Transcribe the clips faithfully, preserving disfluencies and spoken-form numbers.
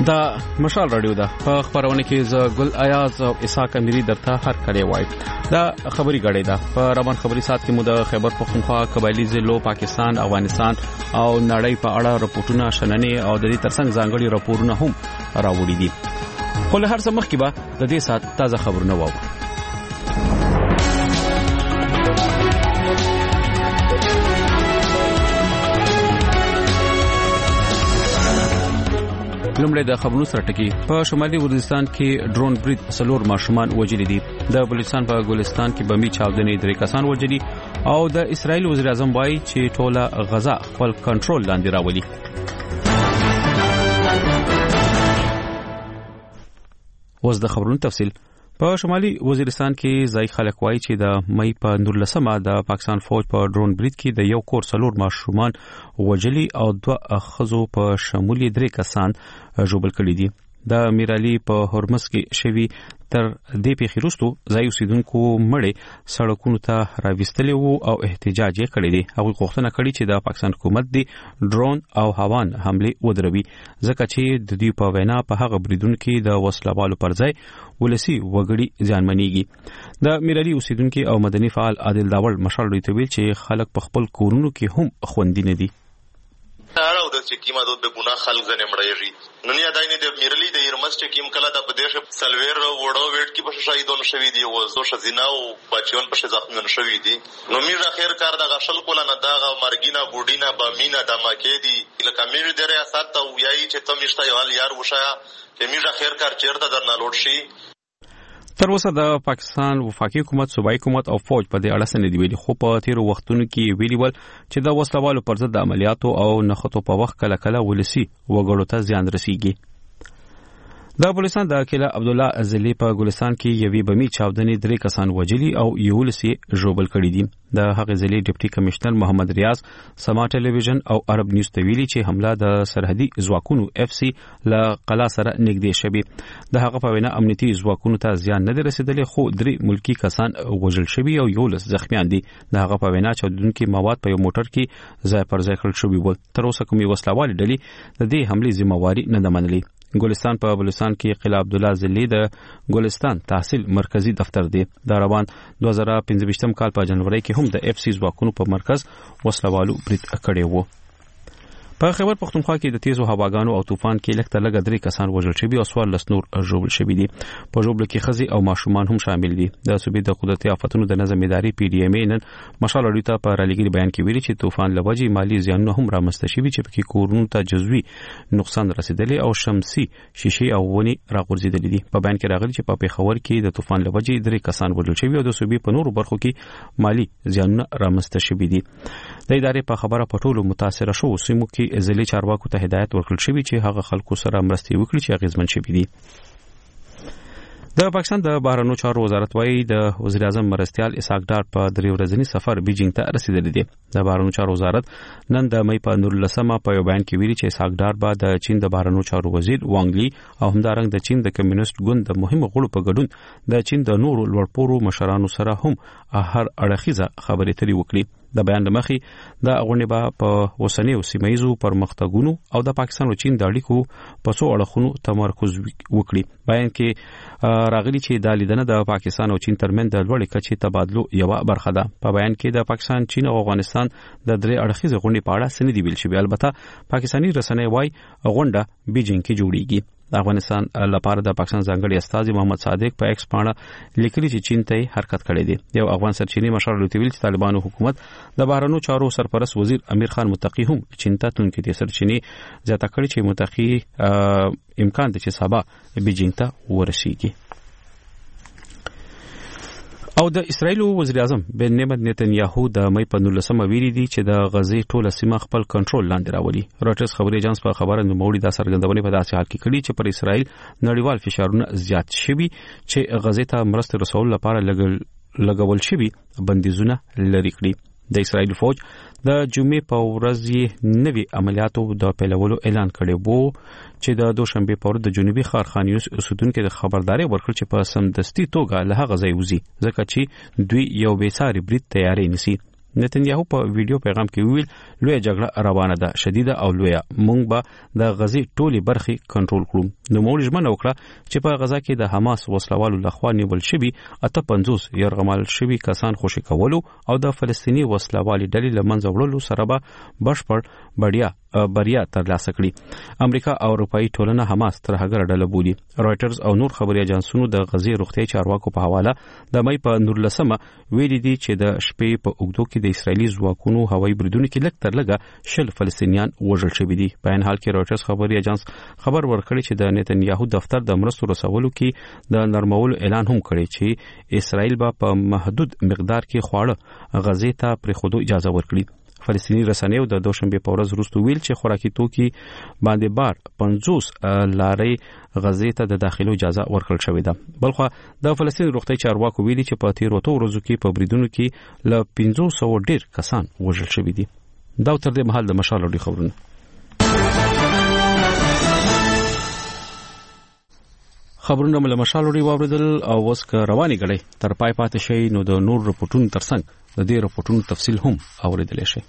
دا مشال رادیو ده په خبرونه کې ز ګل ایاز او اسحاق اميري درته هر کړي وای دا خبري غړې ده په روان خبري سات کې مو د خیبر پختونخوا قبایلی ضلعو پاکستان افغانستان او نړۍ په اړه راپورټونه شننې او د دې ترڅنګ ځانګړي راپورونه هم راوړي دي خو له هر څه مخکې به د دې سات تازه خبرونه واورو. لومړی د خبرونو سره ټکی په شمالي وزیرستان کې ډرون برید سلور ماشومان وژلي دي. د بلوچستان په ګلستان کې بمي چاودنې درې کسان وژلي او د اسرایل وزیر اعظم وایي چې ټوله غزا خپل کنټرول لاندې راولي. اوس د خبرونو تفصیل. په شمالي وزیرستان کې ځای خلک وایي چې د مې په نولسمه د پاکستان فوج په ډرون برید کې د یو کور سلور ماشومان وژلي او دوه ښځو په شمول درې کسان ژوبل کړي دي. د میرالي په هرمز کې شوی تر دې پیښې وروسته ځای اوسیدونکو مړې سړکونو ته راوستلې وو او احتجاج یې کړی دی. هغوی غوښتنه کړې چې د پاکستان حکومت دی ډرون او هوان حمله ودروي ځکه چې د دې په وینا په هغه بریدونکو کې د وسلوالو پر ځای ولسی وګړي ځانمنېږي. د میرالي اوسیدونکو او مدني فعال عادل داول مشال دوی ته ویل چې خلک په خپل کورونو کې هم خوندي نه دي. تاړو د چې کیمه د ګناه خلک زنه مړېږي نو نه داینه د میرلی د یرمس چې کیم کله د پدیش سلویر وړو وېټ کې په شهیدون شوی دی او زو شزینا او بچیون په زخمون شوی دی نو میرا خیر کار د غشل کوله نه دا مرګینا بوډینا بامینا د مکه دی لکه میر د ریاست او یای چې ته مشته یال یار وشا چې میرا خیر کار چیرته درنه لوټ شي. تر اوسه د پاکستان وفاقي حکومت صوبایي حکومت او فوج په دې اړه څه نه دی ویلي خو په تیر وختونو کې ویلي ول چې د وسلوالو پر ضد د عملیاتو او نخښتو په وخت کله کله ولسی وګړو ته زیان رسیږي. د بلوچستان د کله عبد الله ازلی په ګلستان کې یوې بمي چاودنې درې کسان وژلي او یو لسی ژوبل کړي دي. د هغه ځلې ډیپټي کمشنر محمد ریاض سما ټلویزیون او عرب نیوز ته ویلي چې حمله د سرحدي ځواکونو اف سی له قلا سره نږدې شوی. د هغه په وینا امنیتي ځواکونو ته زیان نه رسیدلی خو درې ملکی کسان وژل شوی او یو لس زخمیان دي. د هغه په وینا چاودونکو مواد په یو موټر کې ځای پر ځای کړل شوی و. تر اوسه کومي وسلوال ډلې د دې حمله ذمہواری نه ده منلې. ګلستان په بلوچستان کې قلعه عبد الله ذلی د ګلستان تحصیل مرکزی دفتر دی. د روان دوه زره پنځه کال په جنوري کې هم د اف سی ځواکونو په مرکز وسلوالو برید کړی وو. په خیبر پختونخوا کې د تیزو هواګانو او طوفان کې لکه لګ درې کسان وژل شوي او څوار لس نور ژوبل شوي دي. په ژوبل کې ښځې او ماشومان هم شامل دي. د صوبې د قدرتي آفتونو د نظم ادارې پی ډي ایم ای نن مشال اړوي ته په رالیګري بیان کې ویلي چې طوفان لوجې مالی زیانونه هم رامنځته شوي چې پکې کورونو ته جزوي نقصان رسیدلی او شمسي شیشې او ونې راغورځېدلې دي. په بیان کې راغلي چې په پیښور کې د طوفان لوجې درې کسان وژل شوي او د صوبې په نورو برخو کې مالی زیانونه رامنځته شوي دي. د ادارې په خبره پټولو متاثر شو سیمو کې ځلې چارواکو ته هدایت ورکړل شوی چې هغه خلکو سره مرستې وکړي چې اغیزمن شوي دي. د پاکستان د بهرنیو چارو وزارت وايي د وزیر اعظم مرستيال اسحاق ډار په درې ورځنی سفر بیجینګ ته رسیدلی دی. د بهرنیو چارو وزارت نن د مې په نولسمه په یو بیان کې ویلي چې اسحاق ډار به د چین د بهرنیو چارو وزیر وانګ لی او همدارنګ د چین د کمیونست ګوند د مهمو غړو په ګډون د چین د نورو لوړپوړو مشرانو سره هم هر اړخیزه خبرې اترې وکړي. د بیان مخې د غونډې به په اوسنیو سیمایزو پرمختګونو او د پاکستان او چین د اړیکو په څو اړخونو تمرکز وکړي. بیان کې راغلي چې د لیدنه د پاکستان او چین ترمنځ د لوړې کچې تبادلو یو برخه ده. په بیان کې د پاکستان، چین او افغانستان د درې اړخیزه غونډې په اړه سندې ویل شوی. البته پاکستاني رسنۍ وايي غونډه بیجینګ کې جوړیږي. د افغانستان لپاره د پاکستان ځانګړي استاذ محمد صادق په ایکس باندې لیکلي چې چین ته حرکت کړی دی. یو افغان سرچینی مشر لوتویل چې طالبانو حکومت د بهرنیو چارو سرپرست وزیر امیر خان متقی هم چین ته تونکي دي. سرچینی زیاته کړی چې متقی امکان دی چې سبا بیجینګ ته ورسیږي. او د اسرایل وزیر اعظم بنیامین نتنیاهو د مې په نولسمه ویلي دي چې د غزې ټوله سیمه خپل کنټرول لاندې راولي. روټرز خبري ایجنس په خبره نوموړي دا څرګندونه په داسې حال کې کړي چې پر اسرایل نړیوال فشارونه زیات شوي چې غزې ته مرسته رسول لپاره لګل لګول شوي بندیزونه لري کړي. د اسرایل فوج د جمعې په ورځ یې نوي عملیاتو د پیلولو اعلان کړی وو چې د دوشنبه په ورځ د جنوبي ښار خان یونس اوسیدونکو د خبرداري ورکړ چې په سمدستي توګه له هغه ځای وځي ځکه چې دوی یو بیساري برید تیاری نسی. نتنیاهو په ویډیو پیغام کې ویل لوی جګړه روانه ده شدیده او لوی مونږ به د غزي ټولي برخي کنټرول کړو نو موږ ژمنه وکړه چې په غزا کې د حماس وسلوالو لخوا نیول شوی اته پنځوس يرغمال شوی کسان خوشي کولو او د فلسطینی وسلوالي ډلې لمنځه وړلو سره به بشپړ بډیا بریا ترلاسه کړي امریکا او اروپאי ټولنه حماس تر هغه ډله بولي رويټرز او نور خبري اژانسونو د غزي روغتي چارواکو په حواله د مې په نورلسمه ویلي دي چې د شپې په اوګدو کې د اسرایلی ځواکونو هوایي بریدونو کې لږ تر لږه شل فلسطینیان وژل شوي دي په ان حال کې رويټرز خبري اژانس خبر ورکړي چې د نتنیاهو دفتر د مرستو رسولو کې د نرمولو اعلان هم کړی چې اسرایل به په محدود مقدار کې خواړه غزي ته پرېښودو اجازه ورکړي فلسطینی رسنیو د دوشنبه په ورځ وروسته ویل چې خوراکي توکي باندې بار پنځوس لارې غزې ته د داخلو اجازه ورکړل شوې ده بلخو د فلسطین روغتي چارواکو ویلي چې په تیر وته ورځو کې په بریدونو کې ل پنځوس سوه ډیر کسان وژل شوي دي دا تر دې مهال د مشال لري خبرونه خبرونه مله مشال لري واوریدل او اوس که رواني غړي تر پای پاتې شي نو د نور رپورټونو ترڅنګ د دې رپورټونو تفصیل هم اوریدل شي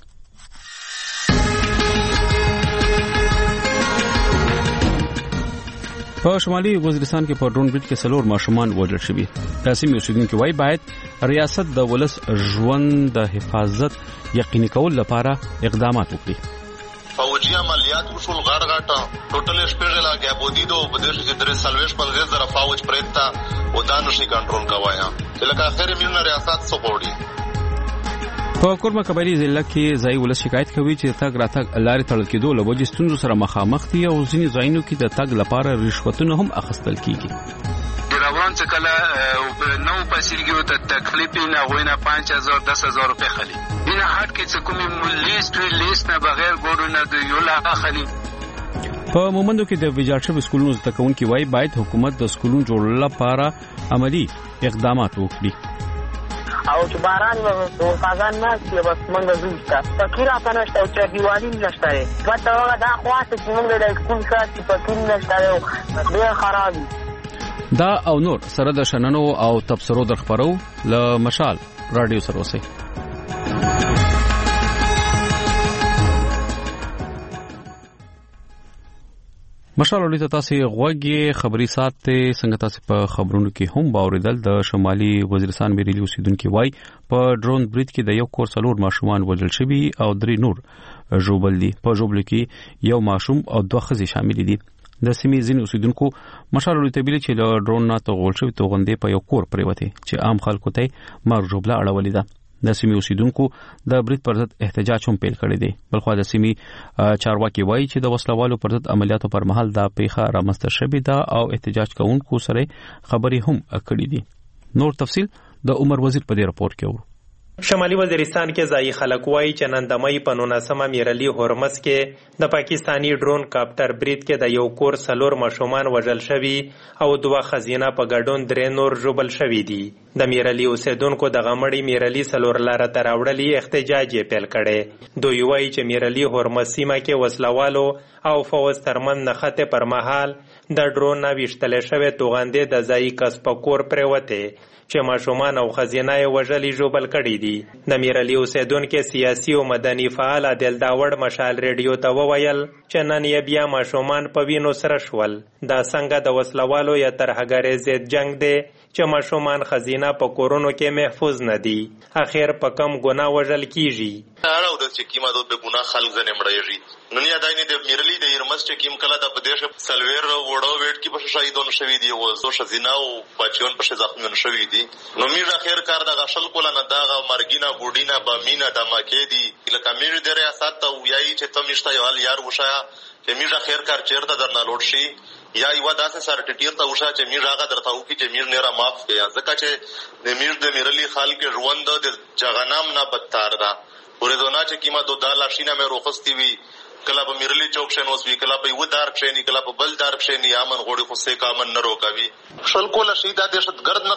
په شمالي وزیرستان کې په ډرون برید کې څلور ماشومان وژل شوي تاسو اوسیدونکو وای باید ریاست د ولس ژوند د حفاظت یقیني کول لپاره اقدامات وکړي فوجي عملیات وشول غړ غټه ټوټل شپږ لا بودی دو بدیش چې درې سلويش پنځه زره فوج پرېتا او دا نشي کنټرول کوایا چې لکه اخر میونه ریاست سپوړي په کورما کبري ضلع کې ځای ولس شکایت کوي چې تاګ راتګ لارې تړل کېدو له وجې ستونزو سره مخامخ دي او ځینې ځایونو کې د تاګ لپاره رشوتونه هم اخیستل کیږي روان څه کله نو پسیږي ته تکلیف نه غوینه پنځه هزار دس هزار روپے خلی اینه هټ کې څه کومې لیست وی لیست نه بغیر ګورو نه د یو لا خلی په مومندو کې د ویجاړ سکولونو زده کوونکي وای باید حکومت د سکولونو جوړولو لپاره عملی اقدامات وکړي او چې باران او خزان نه چې بس موږ زوسته فکر افنشته چې دیوالین نشته پته دا خواته چې موږ د سکول څخه چې فکر نشته ډېر خراب دا او نور سره د شننو او تبصرو در خبرو ل مشال رادیو سره وسی مشال ولې تاسو غوږی خبري سات څنګه تاسو په خبرونو کې هم باوریدل د شمالي وزیرستان میرلی اوسیدونکو وای په ډرون برید کې د یو کور څلور ماشومان وژل شوي او درې نور ژوبل دي په ژوبل کې یو ماشوم او دوه ښځې شامل دي د سیمې ځین اوسیدونکو مشال ولې تبیل چې له ډرون نه توغول شوی توغندې په یو کور پریوته چې عام خلکو ته مار ژوبله اړولې ده د سیمې اوسیدونکو د برید پر ضد احتجاج هم پیل کړی دی بلخو د سیمې چارواکي وایي چې د وسلوالو پر ضد عملیاتو پر مهال دا پیښه رامنځته شوې ده او احتجاج کوونکو سره خبرې هم کړې دي نور تفصیل د عمر وزیر په دې راپور کې و شمالي وزیرستان کې ځای خلک وایي چې نن د مې په نولسمه میرلی هورمز کې د پاکستانی ډرون کاپټر برید کې د یو کور څلور ماشومان وژل شوي او دوه خزینه په ګډون درې نور ژوبل شوي دي د میرلی اوسیدونکو د غمړی میرلی څلور لاره ته راوړلي احتجاج یې پیل کړی دوی وایي چې میرلی هورمز سیمه کې وسلوالو او فوج ترمن نښتې پر مهال د ډرون نه ویشتل شوی توغندې د ځای کس په کور پریوته چې ماشومان او خزینه یې وژلي ژوبل کړي دي د میرلی اوسیدونکو سیاسي او مدني فعال عادل داوړ مشال ریډیو ته وویل چې نن یې بیا ماشومان په وینو سره شول دا څنګه د وسلوالو یا ترهګرۍ ضد جنگ دی چې ماشومان خزینه په کورونو کې محفوظ نه دي اخر په کم ګناه وژل کیږي هر او د چې کیما د ګناه خلک زنه مړېږي نن یا داینه د میرلی د یرمس چې کیم کله د پدیش سلویر وړو وېټ کې په شهیدون شوی دی او زو شزینا او بچیون په زخمون شوی دی نو میرا خیر کار د غشل کوله نه داغه مرګینا بوډینا بامینا د مکې دی لکه میر د ریاست ته ویایي چې تمشته یو یار وشا چې میرا خیر کار چیرته درنه لوټ شي یا یو داسې سره ټټیر ته وشا چې میر هغه درته وکي چې میر نه را معاف کړي ځکه چې د میر د میرلی خلک ژوند د جغنام نه بدتر ده ورېدونه چې کیما دو دال شینه مې روخستی وی کله په میرلی چوک شنو وسوي کله په یو دار شنی کله په بل دار شنی امن غوړي خو سه کامن نه روکوي شل کوله شیدا دهشت گرد نه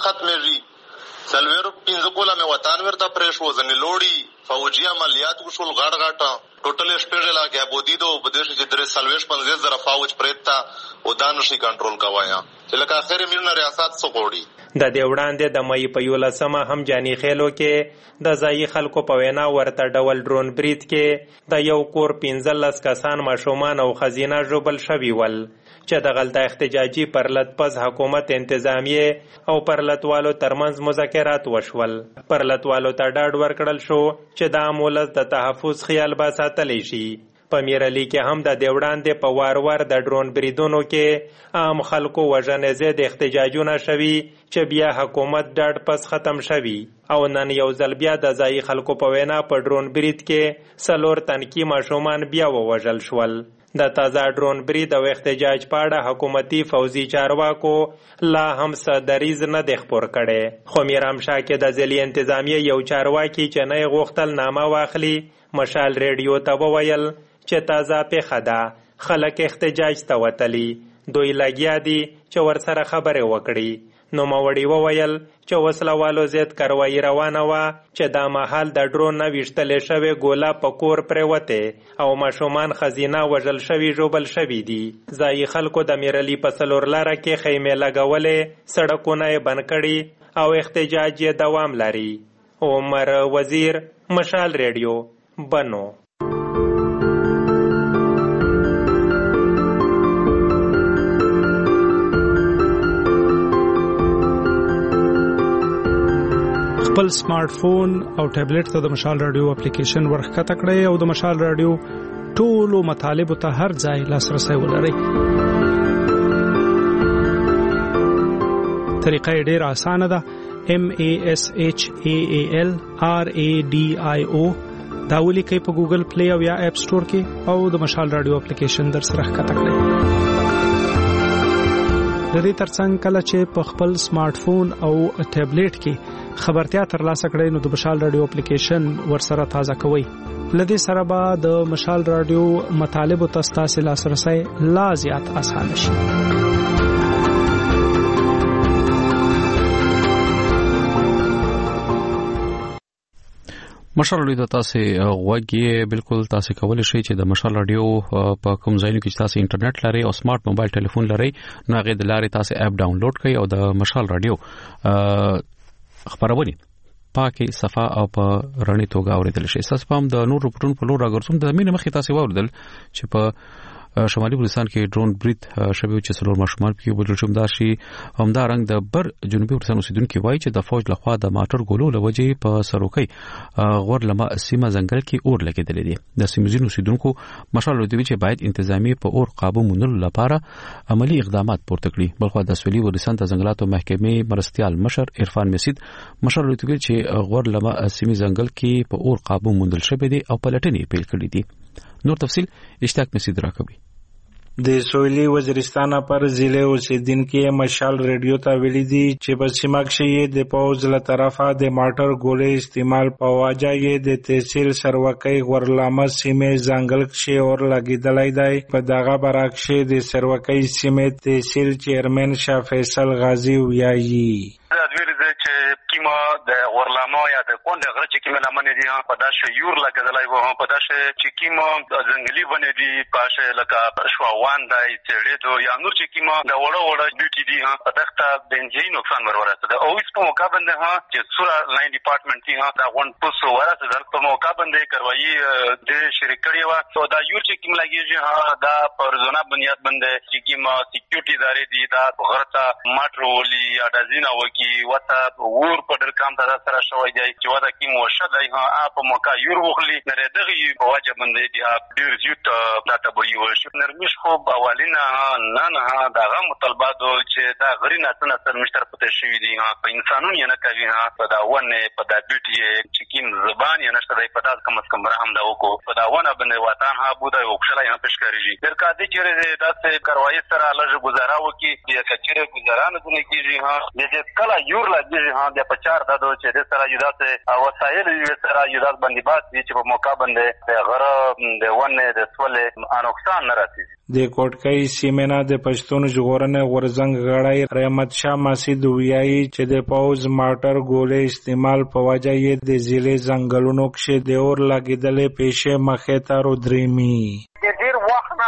ختمېږي سلویر پینځه کوله مې وطن ورته پرېښ وزنې لوړي فوجي عملیات وشول غړ غټه ټوټل شپږ لا بودی دو بدیش چې درې سلويش پنځه زره فوج پرېتا او دا نشي کنټرول کوایا چې لکه اخر میرنا ریاست سپوړي د دې وړاندې د مې په یولسمه هم جاني خیلو کې د ځایي خلکو په وینا ورته ډول ډرون برید کې د یو کور پنځلس کسان ماشومان او ښځینه ژوبل شوي ول چې د غلطه احتجاجي پرلت پس حکومت انتظامیه او پرلتوالو ترمنځ مذاکرات وشول. پرلتوالو ته ډاډ ورکړل شو چې د عام ولس د تحفظ خیال به ساتلی شي. په میرالي کې هم د دې وړاندې په وار وار د ډرون بریدونو کې عام خلکو وژنې ضد احتجاجونه شوي چې بیا حکومت ډاډ پس ختم شوي او نن یو ځل بیا د ځایي خلکو په وینا په ډرون برید کې څلور تنکي ماشومان بیا ووژل شول. د تازه ډرون برید او احتجاج په اړه حکومتي فوزي چارواکو لا هم څه دریځ نه دی خپور کړی. خو میرامشاه کې د ضلعي انتظامیې یو چارواکي چې نه یې غوښتل نامه واخلي مشال ریډیو ته وویل چې تازه پیښه ده، خلک احتجاج ته وتلي، دوی لګیا دي چې ورسره خبرې وکړي. نوموړي وویل چې وسلوالو ضد کاروایي روانه وه چې دا مهال د ډرون نه ویشتلې شوې ګوله په کور پرېوتې او ماشومان ښځینه وژل شوي ژوبل شوي دي. ځایي خلکو د میرالي په څلور لاره کې خیمې لګولې، سړکونه یې بند کړي او احتجاج یې دوام لري. عمر وزیر، مشال ریډیو، بنو. خپل سمارټ فون او ټابلیټ ته د مشال رادیو اپلیکیشن ورښکته کړئ او د مشال رادیو ټولو مطالبو ته هر ځای لاسرسی ولرئ. طریقه یې ډېره اسانه ده. M A S H A A L R A D I O دا ولیکئ په ګوګل پلی او یا اپ سټور کې او د مشال رادیو اپلیکیشن در سره ښکته کړئ. د دې ترڅنګ کله چې په خپل سمارټ فون او ټابلیټ کې خبرتیا ترلاسه کړئ نو د مشال رادیو اپلیکیشن ورسره تازه کوئ. لدې سره به د مشال رادیو مطالبو ته ستاسو لاسرسی لا زیات اسانه شي. مشال رادیو ته تاسو غوږی بالکل تاسو کولای شئ چې د مشال رادیو په کوم ځای کې تاسو انټرنیټ لرئ او سمارټ موبایل ټلیفون لرئ نو هغه د لارې تاسو اپ ډاونلوډ کړئ او د مشال رادیو خبرونه پاکي صفه او په رڼې توګه اوریدل شي. تاسو په هم د نور رپورټونو په لور راګرځوم د مینه مخې تاسو واوریدل چې په شمالي بلوچستان کې ډرون برید شوی چې څلور ماشومان پکې وژل شوي. دا شي همدا رنګ د بر جنوبي بلوچستان اوسیدونکو وایي چې د فوج لخوا د ماټر ګولو لوجې په سروکي غور لمه سیمه ځنګل کې اور لګیدل دي. د سیمزین اوسیدونکو مشال دوی چې باید انتظامی په اور قابو مونږ لپاره عملی اقدامات پورته کړي. بلخو د سولي بلوچستان د ځنګلاتو محکمې مرستيال مشر عرفان مسید مشال دوی چې غور لمه سیمه ځنګل کې په اور قابو مونږ شوی دي او پلټنې پیل کړې دي. نور تفصیل اشتاق مسید راکوي. د سویلی وزیرستان پر ضلع اوسیدونکو مشال ریډیو ته ویلي دي چې په سیمه کې د پوز له طرفه د ماټر ګولې استعمال په واجه یې د تحصیل سروکۍ ورلامه سیمه ځنګل کې اور لګیدلای دی. په دغه برعکس د سروکۍ سیمه تحصیل چیرمن شاه فیصل غازی ویایي چې کیما د ورلامه یا د کونډه غره چې کیما لمنې دي په داسې یور لګدلای وو په داسې چې کیما ځنګلي باندې دي پاشه لکه شواوان دای چړې یا نور چې کیما د وړو وړو ډیوټي دي په دغه د انجینری نقصان ورورسته او اس په موقع باندې ها چې سورا لاین ډپارټمنټ دي ها دا غون پوسو ورسته په موقع باندې کاروایی د شریکړی و او دا یور چې کیما لګیږي ها دا پر زونه بنیاد باندې چې کیما سکیورټي ادارې دي دا غرتا ماټرولي یا د زینا وکی وتا ور په ډر کام دا سره شوی دی چې ودا کی موشه دی ها په موقع یور وخلی نه دغه په واجب باندې دی ډیر زیات دا تبوی ورشي نرمش خو اوالینا نه نه دا غو مطالبات چې دا غرینا څنګه سر مشتر پته شوی دی ها په انسانون یې نه کوي ها په دا ونه په دا بیوټي چې کیم زبان یې نشته دی په دا کم از کم رحم دا وکړو په دا ونه باندې وطن ها بوده او خلای ها پېښ کوي درکا دي چې دا څه کاروایی سره لږ گزارا وکي چې کچره گزارانه دي کیږي ها دې کله یور لا دي ها د پچار دادو چې د سره یودات وسایل یې سره یودات باندې بات دي چې په موقع باندې غره د ونه د سولې انوکسان نه راځي. د کوټکۍ سیمنا د پښتون ژغورنې ورزنګ غړی رحمت شاه مسعود ویایي چې د پوز ماټر ګولې استعمال په وجه یې د ضلع ځنګلونو کې د اور لګیدلې پیښې مخې ته رودريمي. د ډیر وخت نه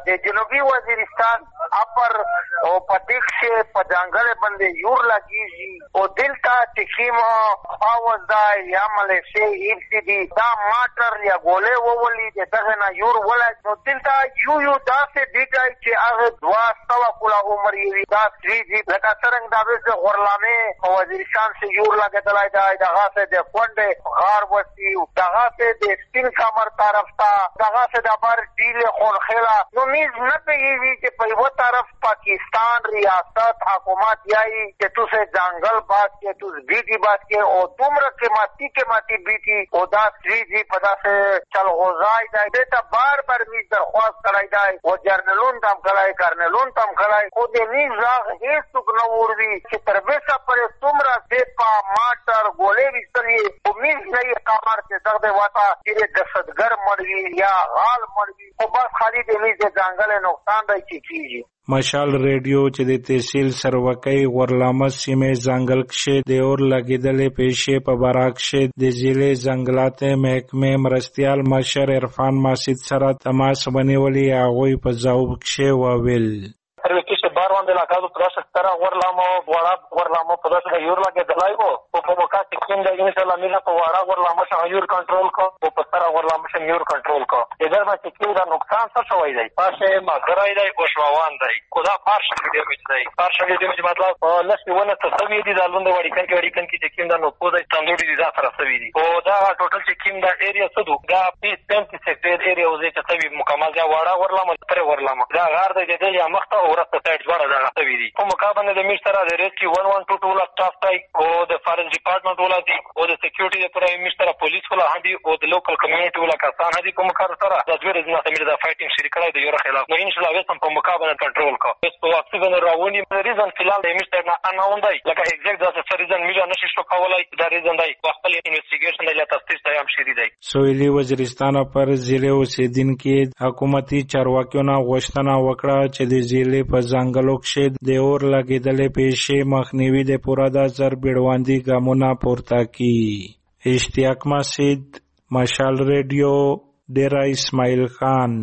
د جنوبي وزیرستان اپر او پدیک سے پجانگل بندے یور لگی جی او دلتا تکیم خواوز دا یا ملیشی ایفسی دی دا ماتر یا گولے وولی دی دغنا یور ولا نو دلتا یو یو دا سے دیگای چی آغا دوا سوا کلا عمر یوی دا سوی جی لکا سرنگ دا بیس غرلامے وزیرستان سے یور لگے دلائی دا دغا سے دی کونڈے غار وسی دغا سے دی سپین کامر طرف تا دغا سے دا بار دیل خون خیلا نو میز نپی یوی چی پیو طرف پاکستان ریاست حکومت یائی کہ تو سے جنگل بات کے تو بیٹی بات کے او تمر کے ماتی کے ماتی بیٹی او دا سوی جی پدا سے چل غزائی دائی دیتا بار بار میز درخواست کرائی دائی او جرنلون تم کرائی کرنلون تم کرائی او دے میز راغ ایس تک نور بھی کہ تربیسا پر تمر دیپا ماتر گولے بھی سنیے او میز نئی کامر سے دغدے واتا جیرے دستگر مروی یا غال مروی او بس خالی دے میز جنگل نقصان دائی چی چیزی مشال ریډیو چې د تحصیل سروکۍ غورلامه سیمې ځنګل کښې د اور لګېدلې پیښې په باره کښې د ضلع ځنګلات محکمې مرستیال مشر عرفان ماسید سره تماس ونیولي. هغوی په ځواب کښې وویل Servicios barban de la casa tras estar guardamos guardar guardamos por eso de yurla que de laigo o como casi quien de inicio la misma por guardar guardamos a yur control को o pasar guardamos a yur control को इधर में चिकिल का नुकसान सब हो जाए पासे मगराई दे को शवान दे खुदा पार्श वीडियो में दे पार्श वीडियो में मतलब लस्सी वन तस्वीर दी दालुंद वाड़ी कन के वाड़ी कन की चिकिल का नो को दे तंदूरी दी दा तस्वीर दी ओ दा टोटल चिकिल दा एरिया सुदु दा बीस पैंतीस हेक्टेयर एरिया हो जाए तस्वीर मुकम्मल जा वाड़ा गुरलाम पर गुरलाम दा गार दे दे या मख्ता ورته سایت جوړه ده غوښتي دي په مقابله د میش سره د ریسکیو one one two two لا سټاف ټای او د فارنس ډپارټمنټ ولا دي او د سکیورټي د پرای میش سره پولیس ولا هدي او د لوکل کمیونټي ولا کسان هدي په مقابله سره د دوی رزنا سمیر د فایټینګ شریکړای د یو خلاف نو ان شاء الله وسم په مقابله کنټرول کو اس په اکسیجن راونی ریزن فلال د میش نه اناوندای لکه ایگزیکټ د ریزن میلا نشي شو کولای د ریزن دای خپل انویسټیګیشن د تفتیش ته هم شری دی. سویلی وزیرستان پر ضلع اوسیدونکو حکومتي چارواکیو نه غوښتنه وکړه چې د ضلع په ځنګلو کښې د اور لګېدلې پیښې مخنیوي د پوره د زر بیړوندي ګامونه پورته کړي. اشتیاق مسعود، مشال ریډیو، ډیرا اسماعیل خان.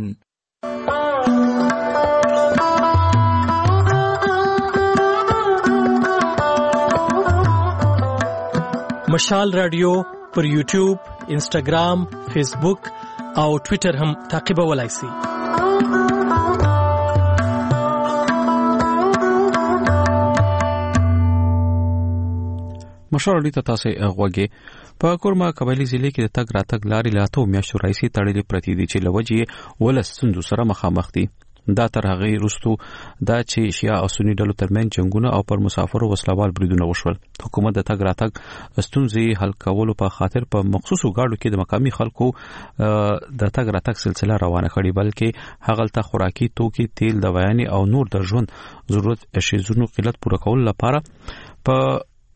مشال رادیو پر یوټیوب، انسټاګرام، فیسبوک او ټویټر هم تعقیبولای شئ. مشال ریډیو ته تاسو غوږی په کورما قبایلی ضلع کې د تګ راتګ لارې لا ته میاشتو راځي تړلې پرتی دي چې لوجې ولس ستونزو سره مخامخ دي. دا تر هغه وروسته دا چې شیا او سنی ډلو ترمن جنگونه او پر مسافرو وسلوال بریدونه وشول. حکومت د تګ راتګ ستونزې حل کولو په خاطر په مخصوصو گاډو کې د مقامی خلکو د تګ راتګ سلسله روانه کړي بلکې هغلته خوراکي توکي، تیل، دوايانې او نور د ژوند ضرورت شیزونو قلت پوره کول لپاره په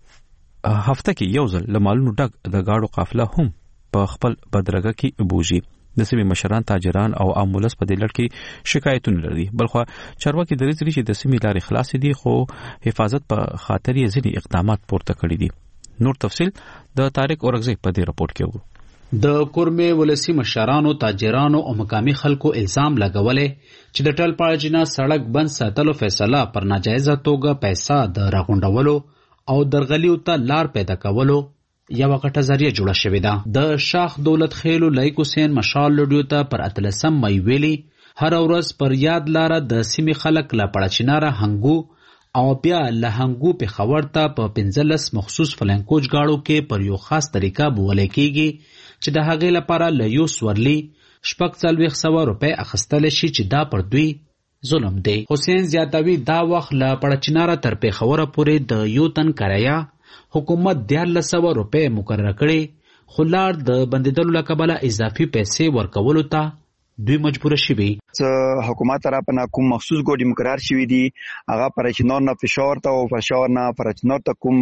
هفته کې یو ځل لمالونو ډک د گاډو قافله هم په خپل بدرګه کې بوجي. د سیمې مشران، تاجران او عامولس په دې لړ کې شکایتونه لري. بلخو چارواکي درې درې چې د سیمې لارې خلاصې دي خو حفاظت په خاطر یې ځینې اقدامات پورته کړي دي. نور تفصیل د طارق اورغزی په دې راپورټ کې وو. د کورمې ولسی مشرانو، تاجرانو او مقامی خلکو الزام لګولې چې د ټل پاجنا سړک بند ساتلو فیصله پر ناجایزه توګه پیسې د راغونډولو او درغلیو ته لار پیدا کولو یو غټه ذریعہ جوړه شوې ده. د شاخ دولت خیلو لایق حسین مشال لډیو ته پر اتلسم مې ویلي هر ورځ پر یاد لاره د سیمې خلک لا پړچیناره هنګو او بیا له هنګو په خبر ته په پنځلس مخصوص فلنکوج گاړو کې پر یو خاص طریقه بولې کېږي چې د هغې لپاره له یو سورلی شپږ څلوېښت سوه روپۍ اخیستلی شي چې دا پر دوی ظلم دی. حسین زیاتوي دا وخت له پړچیناره تر پېښوره پورې د یو تن کرایه حکومت دیارلس سوه روپۍ مقرره کړې خو لار د بندېدلو له کبله اضافي پیسې ورکولو ته دوی مجبور شوي. حکومت طرف نه کوم مخصوص ګوډي مقرر شوي دي هغه پرچینار نه فشار ته او فشار نه پرچینار ته کوم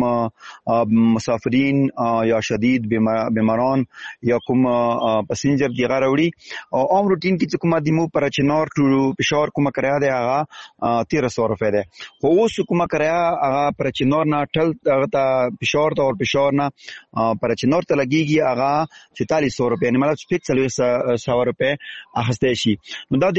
مسافرین یا شدید بیماران یا کوم پسنجر دی غراوړي او عام روټین کې کوم د مو پرچینار ټو فشار کوم کرایه دی هغه تیرہ سو روپے ده خو اوس کوم کرایه هغه پرچینار نه ټل هغه ته فشار ته او فشار نه پرچینار ته لګيږي هغه چالیس سو روپے نه مطلب سپیڅ سو روپے اخسته شي. نو دا د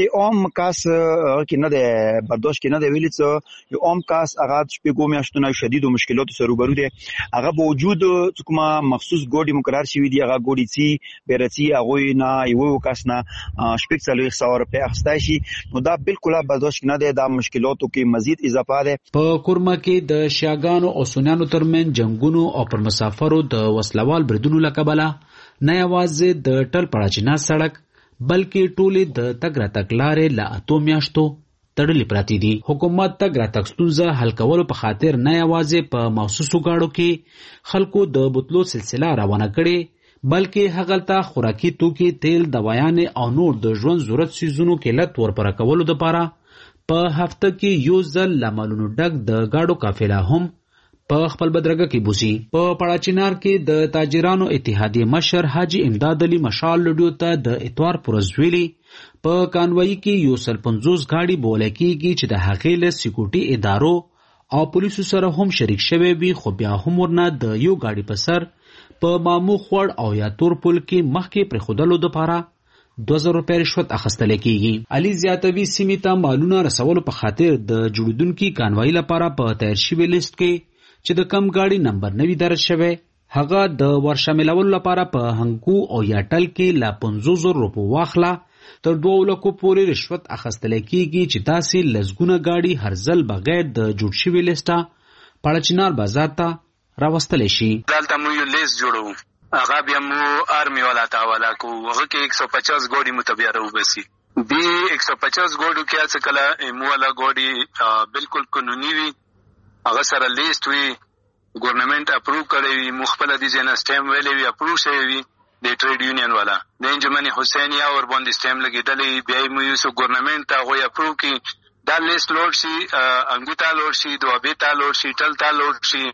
کې عام کاس کې نه ده برداشت کې نه ده ویلي څه یو عام کاس هغه شپږو میاشتونو شدید مشکلاتو سره روبرو دي هغه په وجود کومه مخصوص ګوډي مقرر شوی دی هغه ګوډي چې بیرتی هغه نه یو کاس نه شپږ څلوېښت سوه روپۍ اخیستی شي نو دا بالکل برداشت نه دی دا مشکلاتو کې مزید اضافه ده. په کورما کې د شیاګانو او سنیانو ترمن جنگونو او پر مسافرو د وسلوال بریدونو لکبله نه یوازې د ټل پړاچینا سړک بلکې ټولې د تګ راتګ لارې له اتو میاشتو تړلې پراته دي. حکومت تګ راتګ ستونزه حل کولو په خاطر نه یوازې په مخصوصو گاډو کې خلکو د بوتلو سلسله روانه کړې بلکې هغلته خوراکي توکي تیل دوایانې او نور د ژوند ضرورت سیزونو قلت ورپره کولو دپاره په هفته کې یو ځل له مالونو ډک د گاډو قافله هم په خپل بدرګه کې بوزي. په پړاچینار کې د تاجرانو اتحادیې مشر حاجی امداد علي مشال لډیو ته د اتوار پرز ویلي په کانوایي کې یو سل پنځوس گاډي بوله کېږي چې د هغې له سکیورټي ادارو او پولیسو سره هم شریک شوی وي خو بیا هم ورنه د یو گاډي په سر په مامو خوړ او یا تور پل کې مخکې پرېښودلو دپاره دوه زره روپۍ رشوت اخیستل کېږي. علي زیاتوي سیمې ته مالونه رسولو په خاطر د جوړېدونکي کانوایي لپاره په تیار شوي لیست کې چې د کم گاډي نمبر نوي درج شوی هغه د ورشاملولو لپاره په هنګو او یا ټل کې له پنځوس زره روپو واخله تر دوه لکو پورې رشوت اخیستل کېږي چې داسې لسګونه گاډي هر ځل بغیر د جوړ شوي لیسته پړاچینار بازار ته راوستلی شي. دلته مو یو لیست جوړو هغه بیا مو آرمي والا ته حواله کوو هغه کې ایک سو پچاس ګاډي مو ته بیا راوباسي بیا ایک سو پچاس ګاډو کې څه کله مو والا ګاډي بالکل قانوني وي هغه سره لیست وي ګورنمنت اپروو کړی وي مو خپله دې ځای نه سټیم ویلی وي اپروو شوی وي د ټریډ یونین والا د انجمن حسین یا ورباندې سټیم لګېدلی بیا یې مو یوسو ګورنمنت ته هغوی اپروو کړي دا لیست لوډ شي انګو ته لوډ شي دوابې ته لوډ شي ټل ته لوډ شي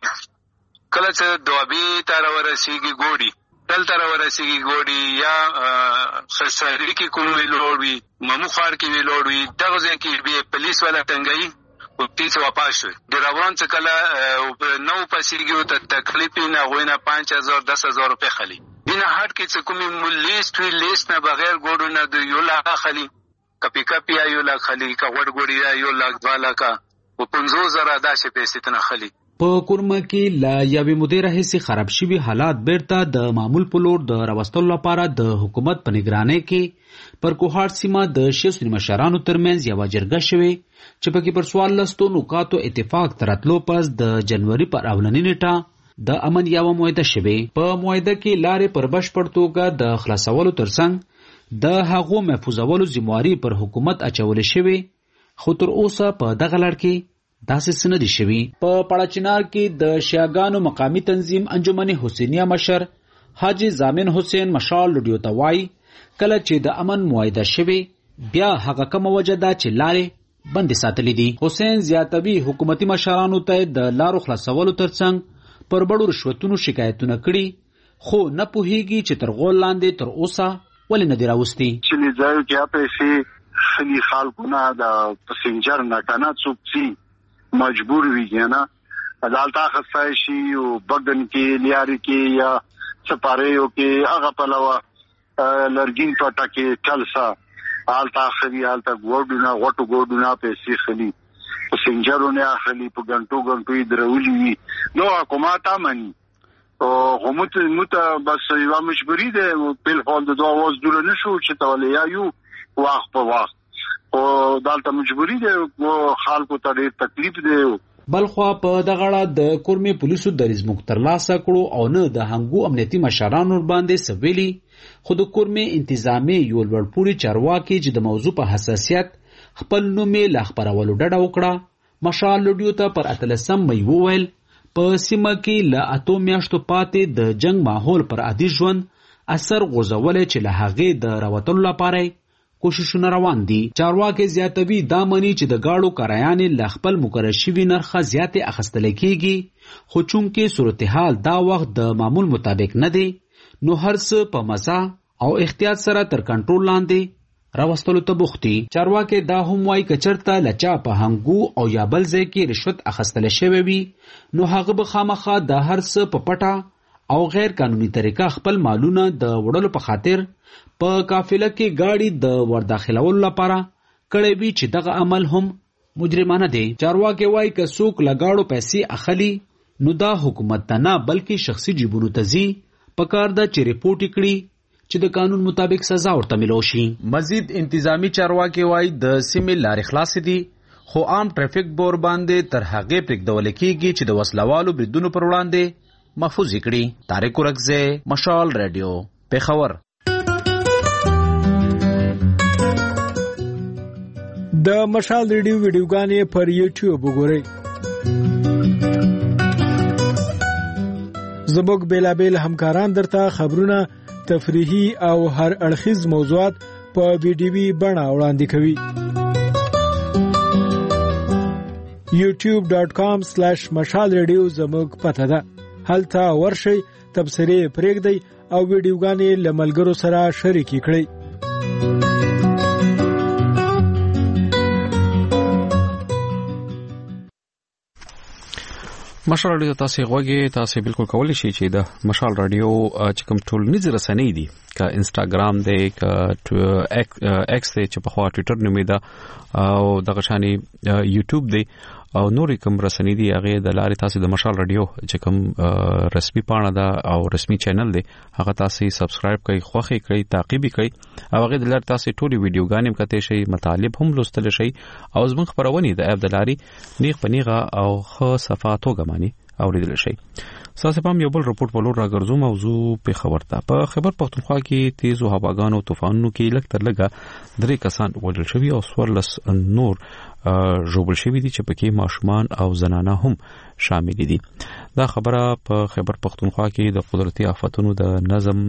کله چې دوابې ته راورسېږي ګوډي ټل ته راورسېږي ګوډي یا خساري کې کوم وی لوډ وي ممو خوار کې وی لوډ وي دغه ځای کې بیا پولیس والا ټنګوي تیس واپس شوی د روان څه کله نو پسیږي ته تکلیف نه غوینه پنځه هزار دس هزار روپۍ خلی دینه هټ کې څه کومې لیست وی لیست نه بغیر ګوډو نه د یو لاک خلی کپی کپی یو لاک خلی کا وړ ګوډي یو لاک دوه لاک او پنځوس زره داسې پیسې تنه خلی. په کورما کې لا یوې مودې راهیسې خراب شوي حالات بیرته د معمول په لور د راوستلو لپاره د حکومت په نگرانۍ کې پر کوهاټ سیمه د شیو سني مشرانو ترمنځ یوه جرګه شوې چې پکې پر څوارلسو نکاتو اتفاق تر راتلو پس د جنوري پر اولنۍ نیټه د امن یوه معاهده شوې. په معاهده کې لارې پر بشپړ توګه د خلاصولو ترڅنګ د هغو محفوظولو ذمهواري پر حکومت اچولې شوې خو تر اوسه په دغه لړ کې داسې څه نه دي شوي. په پړاچینار کې د شیاګانو مقامي تنظیم انجمن حسینیه مشر حاجی زامن حسین مشال لډیو ته وایي کله چې د امن معاهده شوې بیا هغه کومه وجه ده چې لارې بندې ساتلې دي. حسین زیاتوي حکومتي مشرانو ته د لارو خلاصولو ترڅنګ پر بړو رشوتونو شکایتونه کړي خو نه پوهیږي چې تر غول لاندې تر اوسه ولې نه دي راوستي. چې ځای کې پیسې خلی خلکونه د پسنجر نه کنه څوک سي مجبور وي کنه عدالت خصای شي او بغدن کې لیاري کې یا سپاریو کې هغه په لوا لرګین پټه کې چلسا حالت اخري حالت ګوډونه غټو ګوډونه پیسې خلی پسنجرونه خلی په غنټو غنټو درولي وي نو حکومت امني او همت مت بس یو مجبوری ده په حال د دوه واز دور نه شو چې تولیا یو وخت په وخت او دالته مجبوری ده او خلکو ته ډېر تکلیف ده. بلخوا په دغړه د کورمې پولیسو دریز مختر لاسه کړو او نه د هنګو امنیتي مشرانو باندې سویلی خو د کورمې انتظامی یو لوړپوړي چارواکي چې د موضوع په حساسیت خپل نومې لا خبرولو ډډه وکړه مشال لډیو ته پر اتلسم مې وویل په سیمه کې له اتو میاشتو پاتې د جنگ ماحول پر عادي ژوند اثر غورځولی چې له هغې د راوتلو لپاره کوششونه روان دي. چارواکي زیاتوي دا مني چې د گاډو کرایانې له خپل مقرر شوي نرخه زیاتې اخیستل کېږي خو چونکې صورتحال دا وخت د معمول مطابق نه دی نو هر څه په مزه او احتیاط سره تر کنټرول لاندې راوستلو ته بوختي. چارواکي دا هم وایي که چېرته له چا په هنګو او یا بل ځای کې رشوت اخیستل شوی وي نو هغه به خامخا د هر څه په پټه او غیر قانوني طریقه خپل مالونه د وړلو په خاطر په قافله کې گاډي د ورداخلولو لپاره کړی وي چې دغه عمل هم مجرمانه دی. چارواکي وایي که څوک لګاړو پیسې اخلي نو دا حکومت ته نه بلکې شخصي جیبونو ته ځي. پکار ده چې ریپورټ کړي چې د قانون مطابق سزا ورته ملو شي. مزید انتظامی چارواکي وایي د سیمې لارې خلاصې دي خو عام ټریفیک بور باندې تر هغې پرېږدول کېږي چې د وسلوالو بریدونو پر وړاندې محفوظ کړي. طارق ورکزی، مشال رادیو، پېښور. د مشال ریډیو ویډیوګانې پر یوټیوب وګورئ. زموږ بیلابیل همکاران درته خبرونه، تفریحي او هر اړخیز موضوعات په ویډیوي بڼه وړاندې کوي. یوټیوب ډاٹ کام سلیش مشال ریډیو زموږ پته ده. هلته ورشئ، تبصرې پرېږدئ او ویډیوګانې له ملګرو سره شریکې کړئ. مشال رادیو تاسو غوږی تاسو بالکل کولی شئ چې د مشال رادیو چې کوم ټولنیز رسنۍ دي که انستاګرام دی که ایکس دی چې په خوا ټویټر نومې ده او دغه شانی یوټیوب دی او نورې کوم رسنۍ دي هغه د لارې تاسو د مشال رادیو چې کوم رسمي پاڼه ده او رسمي چینل دی هغه تاسو سبسکرایب کړئ، خوښ کړئ، تعقیب کړئ او هغه د لارې تاسو ټولې ویډیوګانې کتئ شئ، مطالب هم لوستل شئ او زموږ خبرونه د اپ د لارې نیغ په نیغه او ښه صفاتو غمانی اوریدل شي. ساسه پام یو بل رپورټ په لور راګرځو. موضوع په خبر ته په خبر پختونخوا کې تیز او هواګانو طوفانونو کې لږ تر لږه درې کسان وژل شوي او څوارلس نور ژوبل شوي دي چې پکې ماشومان او زنانه هم شامل دي. دا خبره په خبر پختونخوا کې د قدرتي آفتونو د نظم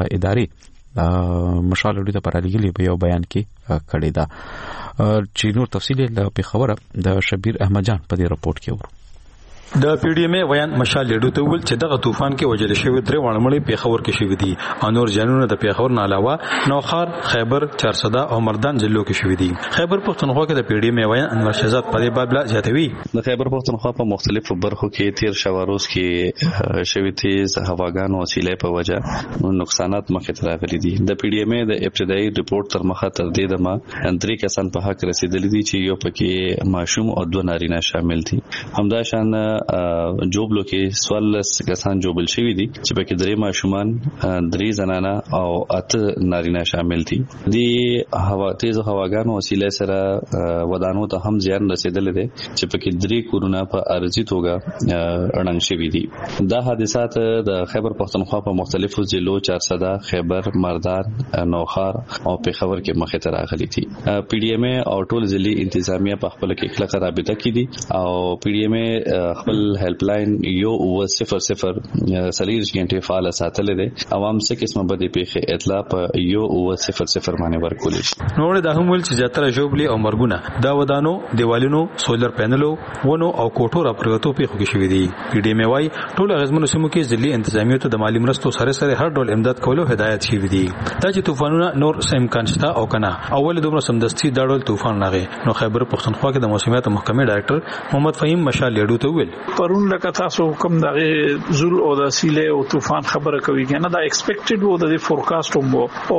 ادارې مشال رادیو ته پرالګلی په یو بیان کې کړی دا چې نور تفصیل په خبره د شبیر احمد جان په دې رپورت کې ورو. د پی ډی ایم ای ویان مشال لیډو ته ویل چې دغه طوفان کې وجل شوی درې وړمړي پیښور کې شوی دي او نور جنونه د پیښور نه علاوه نوخار، خیبر، چارسده او مردان ضلعو کې شوی دي. خیبر پختونخوا کې د پی ډی ایم ای ویان انور شهزاد په دې باب لا زیاتوي. د خیبر پختونخوا په مختلفو برخو کې تیر شواروز کې شوی تیز هواګانو وسیلې په وجه نقصانات مخې ته راغلي دي. د پی ډی ایم ای د ابتدایي ریپورت تر مخه تر دې دمه درې کسان په حق رسیدلي دي چې یو پکې ماشوم او دوه نارینه شامل دي. همدا شان جوبلو کې سوالس کسان جوبل شوی دي چې پکې درې ماشومان، درې زنانه او اته نارینه شامل دي. دی هوا تیز هواګانو وسیله سره ودانو ته هم زیان رسیدل دي چې پکې درې کورونه په ارزي توګه اړنګ شوی دي. دا حادثات د خیبر پختونخوا په مختلفو ضلعو چارسده، خیبر، مردان، نوخار او پیښور کې مخې ته راغلي دي. پی ډی ایم ای او ټول ضلعي انتظامیه په خپل کې کلکه رابطه کړي او پی ډی ایم ای خپل هیلپ لاین یو او صفر صفر سلیریش غنټه فعال ساتل دي. عوام څخه قسمه بده پیښه اطلاع په یو او صفر صفر باندې ورکول شي. نوړ د هم ول چې زیاتره جوبلي او مرګونه دا ودانو، دیوالونو، سولر پینلو، ونو او کوټو را پرغتو پیښو کې شوې دي. پی ډی ایم ای وايي ټول غزمنو سمو کې ځلې انتظامیه ته د مالی مرستو سره سره هر ډول امداد کولو هدایت شوی دي. دا چې طوفانونه نور امکان شته او کنه اول دومره سمدستي دا ډول طوفان راغی نو خیبر پختونخوا کې د موسمیات محکمې ډایرکټر محمد فهیم مشال لیډو ته ویل پرون لکه تاسو کوم دغه زول او د سیله او طوفان خبره کوي کنه دا ایکسپیکټډ وو د فورکاست هم او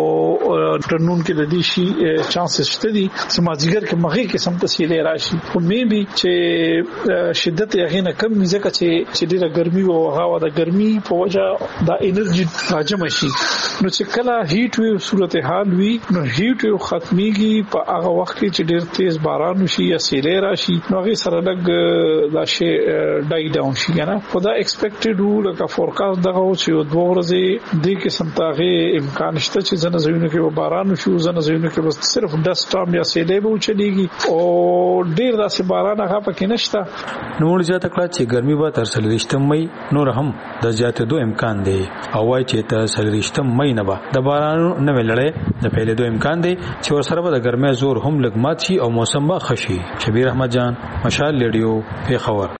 ترنون کې د دې شي چانسز شته دي سماجیګر کې مخې کې سم تسهیل راشي او مې بي چې شدت یې نه کم ځکه چې چې ډیره ګرمي او هوا د ګرمي په وجه دا انرژي راجم شي نو چې کله هیټ ویو صورتحال وي نو هیټ ویو ختميږي په هغه وخت کې چې ډیر تیز باران وشي یا سیلې راشي نو هغه سره لګ دا شی ډای ډاون شي کنه خدا ایکسپیکټډ وو لکه فورکاست دغه چې دوه ورځې د قسم تاغه امکان شته چې زنه زوینه کې باران وشي زنه زوینه کې بس صرف ډست ټام یا سیلې به چلیږي او ډیر داسې باران هغه پکې نشته نو ورځ کله چې ګرمي به تر سلریشتم مې نور هم د زیاتېدو امکان دی او وايي چې تر سلریشتم مې نه به د باران نه ویلړې د پیلېدو امکان دی چې ورسره به د ګرمۍ زور هم لګمات شي او موسم به خشي. شبیر احمد جان، مشال لیډیو، پیښور.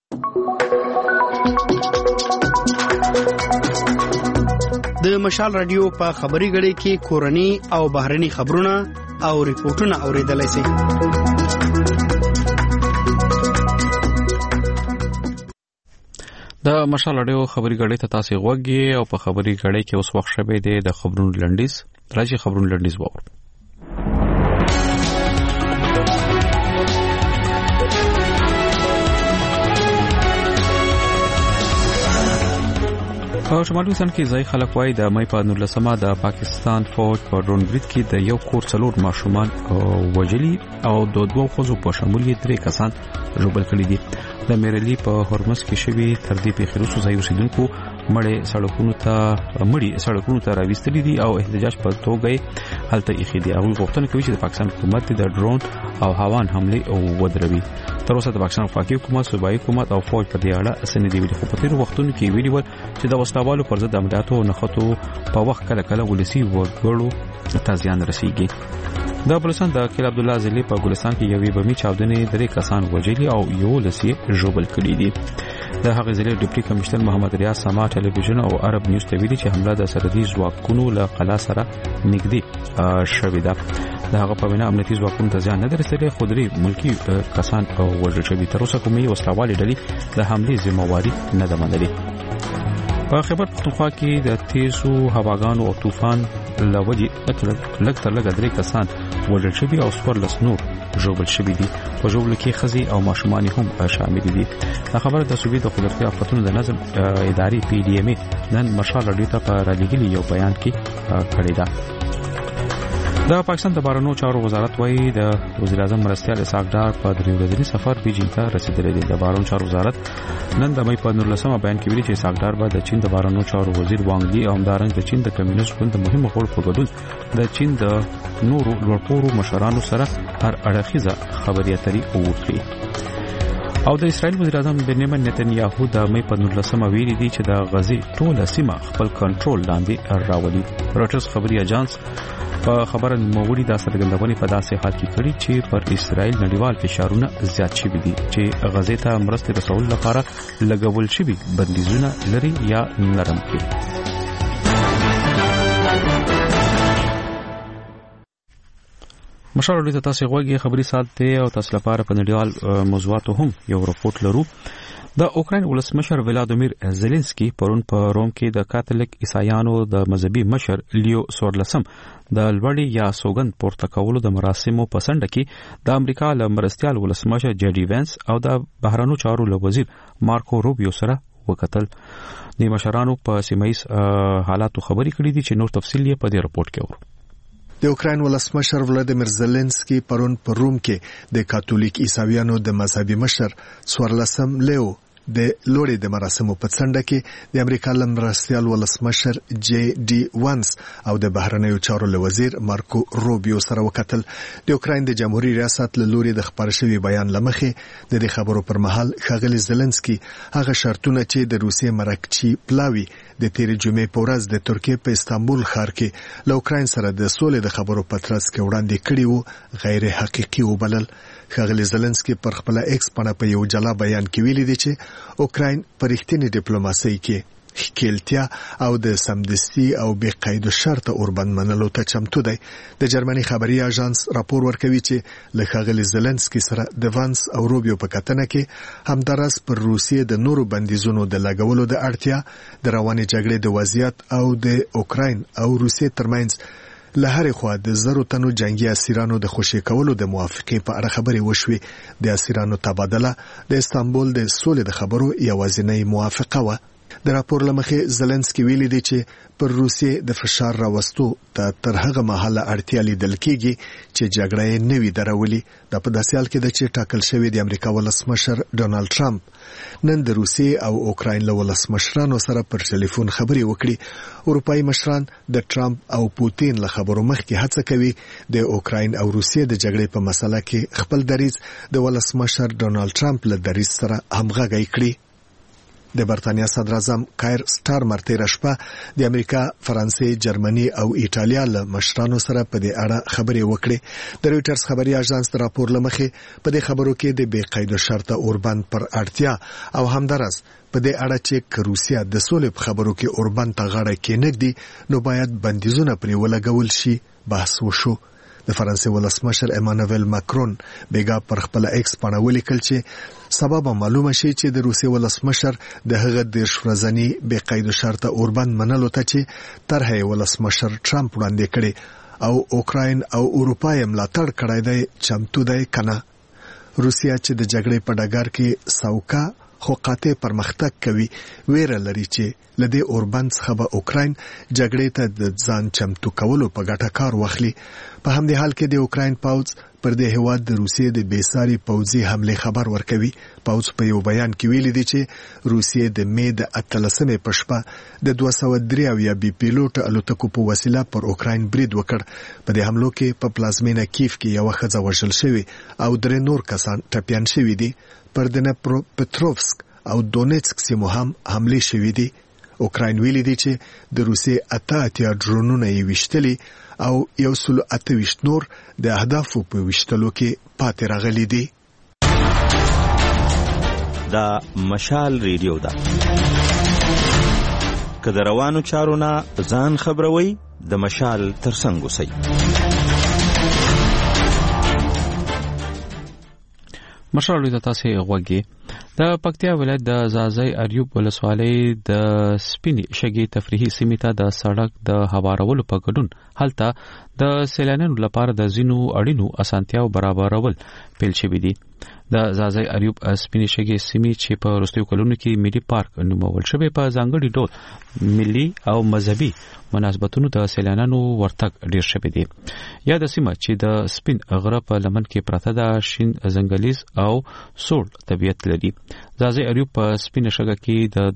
د مشال رادیو په خبري غړي کې کورني او بهرني خبرونه او ریپورتونه اوریدلای شئ. د مشال رادیو خبري غړي ته تاسو غوږی او په خبري غړي کې اوس وخت شوه دی د خبرونو لنډیز راځي خبرونو لنډیز وور. په شمالي وزیرستان کې ځای خلک وایي د مې په نولسمه د پاکستان فوج په ډرون برید کې د یو کور څلور ماشومان وژلي او د دوه ښځو په شمول یې درې کسان ژوبل کړي دي. د میرلی په هرمز کې شوی تر دې پیښې وروسته ځای اوسیدونکو مړې سړکونو ته مړي سړکونو ته راوستلي دي او احتجاج په توګه هلته یې خېدي. هغوی غوښتنه کوي چې د پاکستان حکومت د ډرون او هوان حمله ودروي. تر اوسه د پاکستان وفاقي حکومت، صوبایي حکومت او فوج په دې اړه څه نه دي ویلي، خو په تېرو وختونو کې ویلي ول چې د وسلوالو پر ضد عملیاتو او نښتو په وخت کله کله ولسي وګړو ته زیان رسیږي. د بلوچستان د کیل عبدالله ضلع په ګلستان کې یوې بمي چاودنې درې کسان وژلي او یو لسی ژوبل کړي دي. د هغې ضلع ډیپټي کمشنر محمد ریاض سما ټلویزیون او عرب نیوز ته ویلي چې حمله د سرحدي ځواکونو له قلا سره نږدې شوې ده. د هغه په وینا امنیتي ځواکونو ته زیان نه دی رسېدلی، خو درې ملکي کسان وژل شوي. تر اوسه کومې وسلوالې ډلې د حملې ذمهواري نه ده منلې. په خیبر پختونخوا کې د تیزو هواګانو او طوفان له وجې لږ تر لږه درې کسان وژل شوي او څوارلس نور ژوبل شوي دي. په ژوبلو کې ښځې او ماشومان هم شامل دي. دا خبره د صوبې د قدرتي آفتونو د نظم ادارې پی ډي ایم ای نن مشال راډیو ته په رالیږلي یو بیان کې کړې ده. د پاکستان د بهرنیو چارو وزارت وايي د وزیر اعظم مرستیال اسحاق ډار په درې ورځني سفر بیجینګ ته رسیدلی دی. د بهرنیو چارو وزارت نن د مې په نولسمه بیان کې ویلي چې اسحاق ډار به د چین د بهرنیو چارو وزیر وانګ یي او همدارنګه د چین د کمیونست ګوند د مهمو غړو په ګډون د چین د نورو لوړپوړو مشرانو سره هر اړخیزه خبرې اترې وکړي. او د اسرائیل وزیر اعظم بنیامین نتنیاهو د مې په نولسمه ویلي دی چې د غزې ټوله سیمه خپل کنټرول لاندې راولي. روټرز خبري اژانس په خبره نوموړي دا څرګندونې په داسې حال کې کړي چې پر اسرائیل نړیوال فشارونه زیات شوي دي چې غزې ته مرستې رسولو لپاره لګول شوي بندیزونه لري یا نرم کړي. مشال راډیو ته تاسو غوږی خبري سات دی او تاسو لپاره په نړیوال موضوعاتو هم یو رپورټ لرو. د اوکراین ولسمشر ولادیمیر زيلنسکي پرون په روم کې د کاتولیک عیسایانو د مذهبي مشر لیو سورلسم د لوړی یا سوګند پورته کولو د مراسمو په سنډه کې د امریکا له مرستيال ولسمشر جې ډي وینس او د بهرانو چارو له وزیر مارکو روبیو سره وکتل. د مشرانو په سیمایي حالاتو خبري کړې دي چې نور تفصیل یې په دې رپورت کې اورو. د اوکراین ولسمشر ولادیمیر زيلنسکي پرون په روم کې د کاتولیک عیسایانو د مذهبي مشر سورلسم لیو د لوړې د مراسمو په څنډه کې د امریکا له مرستيال ولسمشر جې ډي وانس او د بهرنیو چارو له وزیر مارکو روبیو سره وکتل. د اوکراین د جمهوریت ریاست له لوري د خبر شوی بیان لمخې د دې خبرو پر مهال ښاغلي زيلنسکي هغه شرطونه چې د روسیې مرکچی پلاوی د تیر جمعې په ورځ د ترکیې په استانبول ښار کې له اوکراین سره د سولې د خبرو په ترڅ کې وړاندې کړي وو غیر حقيقي وبلل. ښاغلي زيلنسکي پر خپل ایکس باندې په یو جلا بیان کې ویلي دی چې اوکراین په رښتینی ډیپلوماسۍ کې ښکیلتیا او د سمدستي او بې قید شرط اوربند منلو ته چمتو دی. د جرمني خبري اژانس راپور ورکوي چې له ښاغلي زيلنسکي سره د وانس او روبیو په کتنه کې همدارس پر روسیې د نورو بندیزونو د لګولو د اړتیا، د روانې جګړې د وضعیت او د اوکراین او روسیې ترمنځ له هرې خوا د زرو تنو جنگي اسیرانو د خوشي کولو د موافقې په اړه خبرې وشوي. د اسیرانو تبادله د استانبول د سولې د خبرو یوازینۍ موافقه و. د راپور لمخې زيلنسکي ویلي دی چې پر روسیې د فشار راوستو ته تر هغه مهاله اړتیا لیدل کېږي چې جګړه یې نوي درولي. دا په داسې حال کې ده چې ټاکل شوی د امریکا ولسمشر ډونالد ټرمپ نن د روسیې او اوکراین له ولسمشرانو سره پر ټلیفون خبرې وکړي. اروپایي مشران د ټرمپ او پوتین له خبرو مخکې هڅه کوي د اوکراین او روسیې د جګړې په مسله کې خپل دریځ د ولسمشر ډونالد ټرمپ له دریځ سره همغږی کړي. د برتانیا صدر اعظم کایر سټارمر تیر شپه د امریکا، فرانسې، جرمني او ایټالیا له مشرانو سره په دې اړه خبرې وکړې. د رويټرز خبري اژانس د راپور لمخې په دې خبرو کې د بې قید شرط اوربند پر اړتیا او همدارس په دې اړه چې روسیا د سولې په خبرو کې اوربند ته غاړه کېنږدي نو باید بندیزونه پرې ولګول شي بحث وشو. د فرانسې ولسمشر ایمانوئل ماکرون بیګا پر خپل ایکس باندې ولیکل چې سبب معلومه شي چې د روسیې ولسمشر د هغه د شورزنی بې قید شرط اوربند منلو ته چې طرحه ولسمشر ټرمپ وړاندې کړي او اوکراین او اروپا یې ملاتړ کړی دی چمتو دی کنه. روسیا چې د جګړې په ډګر کې ساوکا خو قاطع پرمختګ کوي ویره لري چې لدې اوربند څخه به اوکراین جګړې ته د ځان چمتو کولو په ګټه کار واخلي. په همدې حال کې د اوکراین پوځ پر دې هیواد د روسیې د بیساري پوځي حمله خبر ورکوي. پوځ په یو بیان کې ویلي دی چې روسیې د مې د اتلسمې په شپه د دوه سوه درې اویا بي پیلوټ الوتکو په وسیله پر اوکراین برید وکړ. په دې حملو کې په پلازمینه کیف کې یو ښځه وژل شوې او درې نور کسان ټپیان شوي دي. پر دنپرو پټروفسک او دونیتسک سیمو هم حمله شوې دي. اوکراین ویلي دی چې د روسیې اته اتیا ډرونونه یې ویشتلي او یو سلو اته ویشت نور د اهدافو په ویشتلو کې پاتې راغلي دي. دا مشال ریډیو ده. که د روانو چارو نه ځان خبروي د مشال ترڅنګ اوسئ. مشال ریډیو ته تاسو غوږی. د پکتیا ولایت د زازی اریوب ولسوالۍ د سپینې شګې تفریحي سیمې ته د سړک د هوارولو په ګډون هلته د سیلانیانو لپاره د ځینو اړینو اسانتیاو برابرول پیل شوي دي. د زازی اریوب سپینې شګې سیمې چې په وروستیو کلونو کې ملي پارک نومول شوی په ځانګړي ډول ملي او مذهبي مناسبتونو د سیلانیانو ورتګ ډیر شوی دی. یا د سیمه چې د سپین غره په لمن کې پراته ده شین ځنګلیز او سوړ طبیعت لري. زازی اریوب په سپینه شګه کې د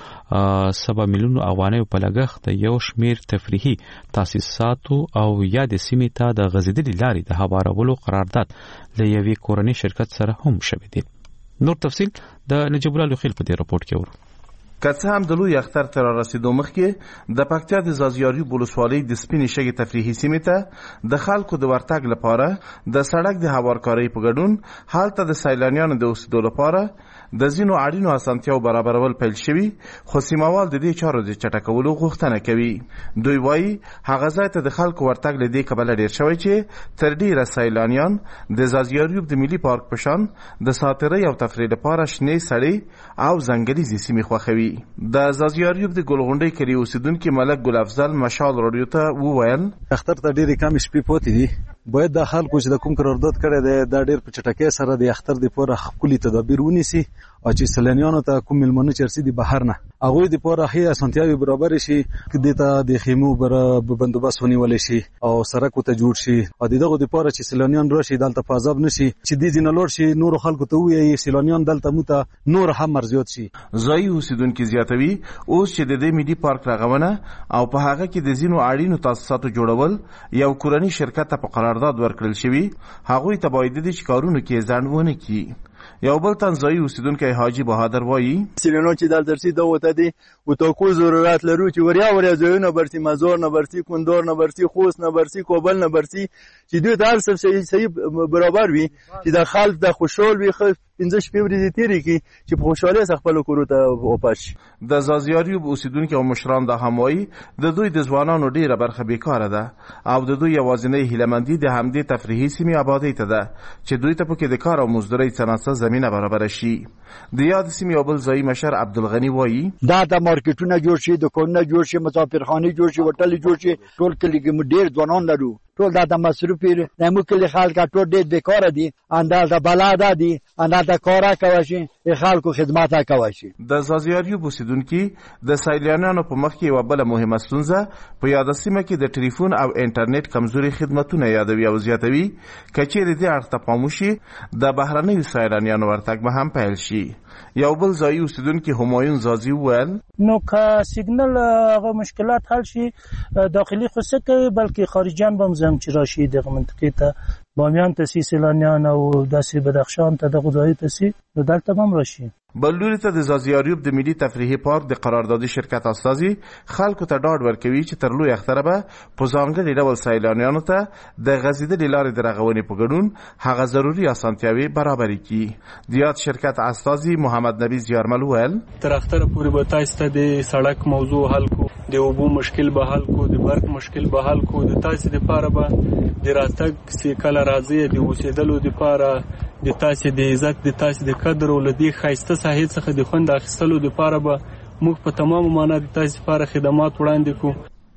دوه سبا میلیونو افغانیو په لګښت د یو شمیر تفریحي تاسیساتو او یا د سیمې ته د غځېدلې لارې د هوارولو قرارداد له یوې کورنۍ شرکت سره هم شوی دی. نور تفصیل د نجیب الله لوخیل په دې راپورټ کې ورو. که څه هم د لوی اختر تر رسیدو مخکې د پکتیا د زازیاریوب ولسوالۍ د سپینې شګې تفریحي سیمې ته د خلکو د ورتګ لپاره د سړک د هوارکارۍ په ګډون هلته د سیلانیانو د اوسېدو لپاره د ځینو اړینو اسانتیاو برابرول پیل شوي، خو سیمهوال د دې چارو د چټکولو غوښتنه کوي. دوی وایي هغه ځای ته د خلکو ورتګ له دې کبله ډېر شوی چې تر ډېره سیلانیان د زازیاریوب د ملي پارک په شان د ساتیرۍ او تفریح لپاره شنې سړې او ځنګلیزې سیمې خوښوي. د زازیاریوب د ګلغونډۍ کلي اوسیدونکي ملک ګل افضل مشال راډیو ته وویل اختر ته ډېرې کمې شپې پاتې دي. باید د خلکو چې د کوم قرارداد کړی دی دا ډېر په چټکۍ سره د اختر دپاره ښکلي تدابیر ونیسي او چې سیلانیانو ته کوم میلمانه چې رسېدي بهر نه هغوی دپاره ښې اسانتیاوې برابرې شي، دې ته د خیمو بندوبست ونیولی شي او سړک ورته جوړ شي او د دغو دپاره چې سیلانیان راشي دلته په عذاب نه شي، چې دې ځای نه لاړ شي نورو خلکو ته ووایي سیلانیان دلته موږ ته نور هم مرزیات شي. ځایي اوسیدونکي زیاتوي اوس چې د دې ملي پارک رغونه او په هغه کې د ځینو اړینو تاسیساتو جوړول یو کورنۍ شرکت ته په قرارداد ورکړل شوي، هغوی ته باید دي چې کارونو کې ځنډ ونه کړي. یو بل تنزایی اوسیدونکی حاجی بهادر وایي سیلانیان چې دلته رسي دا ورته دي اتاقو ضرورت لرو چې وریا وریا ځایونه برسي، مزار نه برسي، کندهار نه برسي، خوست نه برسي، کابل نه برسي، چې دوی ته هر څه صحیح برابر وي چې د خلک د خوشحال وي پنځه شپې ورځې تېرې کړي چې په خوشحالۍ سره خپلو کورو ته واپس شي. د زازیاریوب اوسیدونکي او مشران دا هم وایي د دوی د ځوانانو ډېره برخه بیکاره ده او د دوی یوازینۍ هیلهمندي د همدې تفریحي سیمې ابادۍ ته ده چې دوی ته پکې د کار او مزدورۍ څه زمینه برابره شي. د یاد سیمې یو بل ځایي مشر عبدالغني وایي دا د مارکیټونه جوړ شي، دکانونه جوړ شي، مسافرخانې جوړ شي، هوټلې جوړ شي، ټول کلي کې موږ ډېر ځوانان لرو، ټول دا د مصروف د موږ کلي خلک ټول ډېر بیکاره دي، اندالته بلده دي، اندالته کاره کوی شي، د خلکو خدمت کوی شي. د زازیاریوب اوسیدونکي د سیلانیانو په مخ کې یوه بله مهمه ستونزه په یاده سیمه کې د ټلیفون او انټرنیټ کمزوري خدمتونه یادوي او زیاتوي. که چیرې دې اړخ ته پام وشي د بهرنیو سیلانیانو ورتګ به هم پیل شي. یو بل ځایي اوسیدونکي همایون زازي وویل نو که سیګنل هغه مشکلات حل شي داخلي خو څه کوي بلکې خارجیان به هم زم چې راشي دغه منطقې ته بامیان ته سي سیلانیان او داسې بدخشان ته دغه ځایو ته سي نو دلته به هم راشي. بل لوري ته د زازیاریوب د ملي تفریحي پارک د قراردادي شرکت استازي خلکو ته ډاډ ورکوي چې تر لوی اختره به په ځانګړي ډول سیلانیانو ته د غځېدلې لارې د رغونې په ګډون هغه ضروري اسانتیاوې برابرې کړي. د یاد شرکت استازي محمد نبی زیارمل وویل تر اختره پورې به تاسو ته د سړک موضوع حل کو، د اوبو مشکل به حل کو، د برق مشکل به حل کو، د تاسو لپاره به د راتګ سی کله راځي د اوسېدلو لپاره د تاسو د عزت د تاسو د قدر او لدی خاصه ساحې څخه د خوند اخیستلو لپاره به موږ په تمام معنا د تاسو لپاره خدمات وړاندې کوو.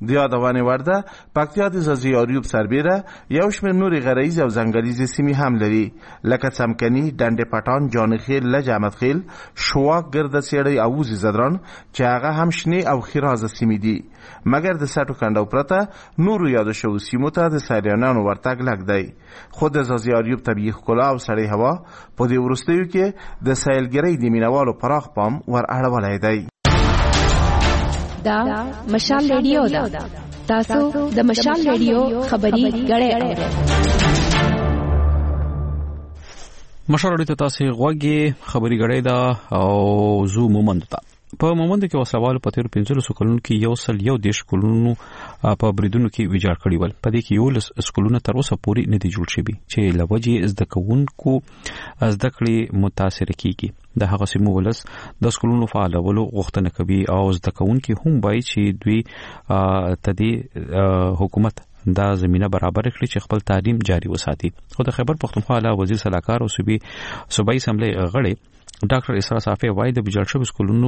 د یادونې وړ ده پکتیا د ځاځي اریوب سربیره یو شمېر نورې غرایزې او ځنګلیزې سیمې هم لري لکه څمکني، ډنډې پټان، جانخیل، لج احمدخیل، شواک، ګرده څېړۍ او وزې زدران چې هغه هم شنې او ښېرازه سیمې دي. مګر د سټو کنډو پرته نورو یادو شوو سیمو ته د سیلانیانو ورتګ لږ دی. خو د ځاځي اریوب طبیعي ښکلا او سړې هوا په دې وروستیو کې د سیلګرۍ د مینوالو پراخ پام ور اړولی دی. دا مشال ریډیو ده. تاسو د مشال ریډیو خبري غړې اورئ. مشال ریډیو ته تاسو غوږی خبري غړې ده او زو مومند ته په مومند کې وسوال په تیر پنځلسو کلونو کې یو سل یو دیش کلونو په بریدونو کې ویجاړ کړي ول. په دې کې یو لس سکولونه تر اوسه پورې نه دي جوړ شوي چې لوجې زده کوونکو زده کړې متاثر کیږي. د هغه سیمو ولس د سکولونو فعالولو غوښتنه کوي او زده کوونکي هم وایي چې دوی تدې حکومت دا زمينه برابر کړي چې خپل تعلیم جاري وساتي. خو د خیبر پختونخوا اعلی وزیر صلاحکار او صوبې صوبایي اسمبلی غړي ډاکټر اسرا صافي وايي د ویجاړ شوو سکولونو